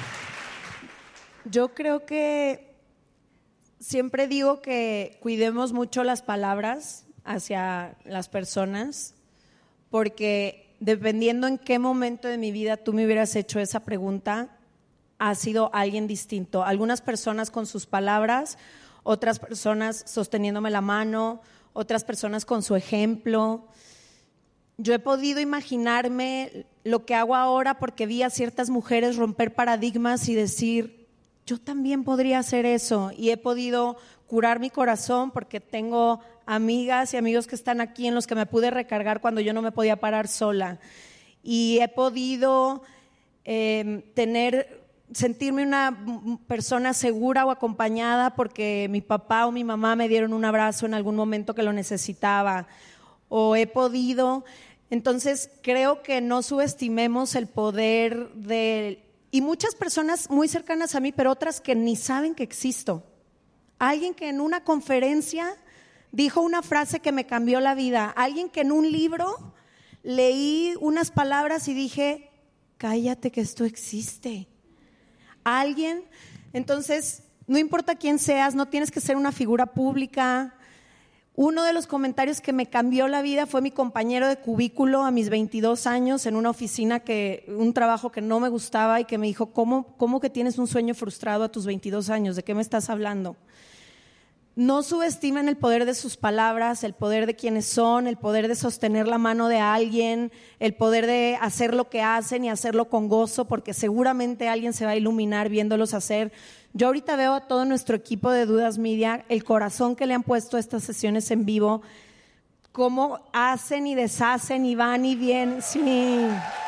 yo creo que siempre digo que cuidemos mucho las palabras hacia las personas, porque dependiendo en qué momento de mi vida tú me hubieras hecho esa pregunta, ha sido alguien distinto. Algunas personas con sus palabras, otras personas sosteniéndome la mano, otras personas con su ejemplo. Yo he podido imaginarme lo que hago ahora porque vi a ciertas mujeres romper paradigmas y decir, yo también podría hacer eso. Y he podido curar mi corazón porque tengo amigas y amigos que están aquí en los que me pude recargar cuando yo no me podía parar sola. Y he podido eh, tener, sentirme una persona segura o acompañada porque mi papá o mi mamá me dieron un abrazo en algún momento que lo necesitaba. O he podido... Entonces, creo que no subestimemos el poder de... Y muchas personas muy cercanas a mí, pero otras que ni saben que existo. Alguien que en una conferencia dijo una frase que me cambió la vida. Alguien que en un libro leí unas palabras y dije, cállate que esto existe. Alguien, entonces, no importa quién seas, no tienes que ser una figura pública. Uno de los comentarios que me cambió la vida fue mi compañero de cubículo a mis veintidós años en una oficina, que un trabajo que no me gustaba, y que me dijo, ¿cómo, cómo que tienes un sueño frustrado a tus veintidós años? ¿De qué me estás hablando? No subestimen el poder de sus palabras, el poder de quienes son, el poder de sostener la mano de alguien, el poder de hacer lo que hacen y hacerlo con gozo, porque seguramente alguien se va a iluminar viéndolos hacer. Yo ahorita veo a todo nuestro equipo de Dudas Media, el corazón que le han puesto a estas sesiones en vivo, cómo hacen y deshacen y van y vienen. Sí.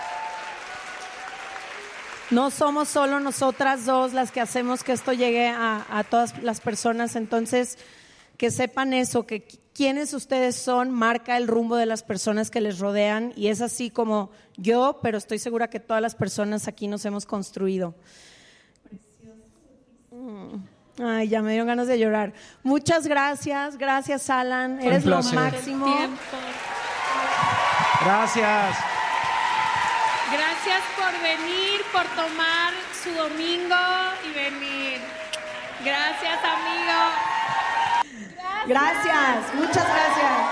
No somos solo nosotras dos las que hacemos que esto llegue a, a todas las personas. Entonces, que sepan eso, que quienes ustedes son marca el rumbo de las personas que les rodean, y es así como yo, pero estoy segura que todas las personas aquí nos hemos construido. Ay, ya me dieron ganas de llorar. Muchas gracias, gracias Alan, eres lo máximo. Gracias. Gracias por venir, por tomar su domingo y venir. Gracias, amigo. Gracias, muchas gracias.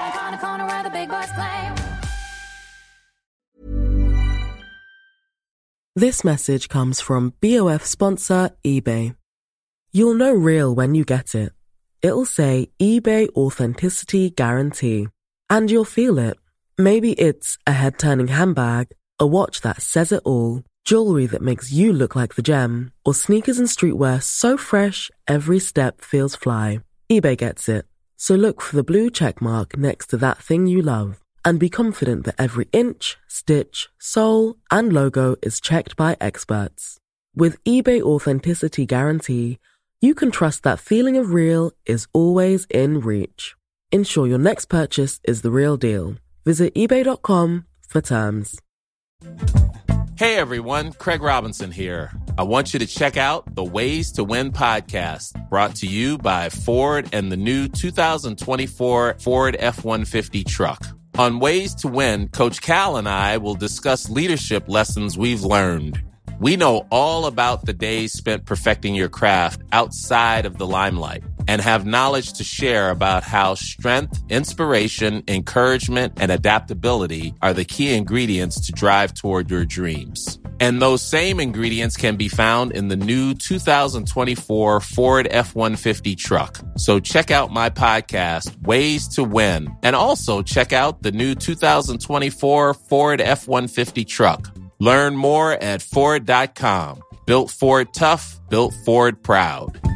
This message comes from B O F sponsor eBay. You'll know real when you get it. It'll say eBay Authenticity Guarantee. And you'll feel it. Maybe it's a head-turning handbag, a watch that says it all, jewelry that makes you look like the gem, or sneakers and streetwear so fresh every step feels fly. eBay gets it. So look for the blue check mark next to that thing you love and be confident that every inch, stitch, sole, and logo is checked by experts. With eBay Authenticity Guarantee, you can trust that feeling of real is always in reach. Ensure your next purchase is the real deal. Visit ebay dot com for terms. Hey everyone, Craig Robinson here. I want you to check out the Ways to Win podcast, brought to you by Ford and the new two thousand twenty-four Ford F one fifty truck. On Ways to Win, Coach Cal and I will discuss leadership lessons we've learned. We know all about the days spent perfecting your craft outside of the limelight and have knowledge to share about how strength, inspiration, encouragement, and adaptability are the key ingredients to drive toward your dreams. And those same ingredients can be found in the new two thousand twenty-four Ford F one fifty truck. So check out my podcast, Ways to Win, and also check out the new two thousand twenty-four Ford F one fifty truck. Learn more at Ford dot com. Built Ford tough, built Ford proud.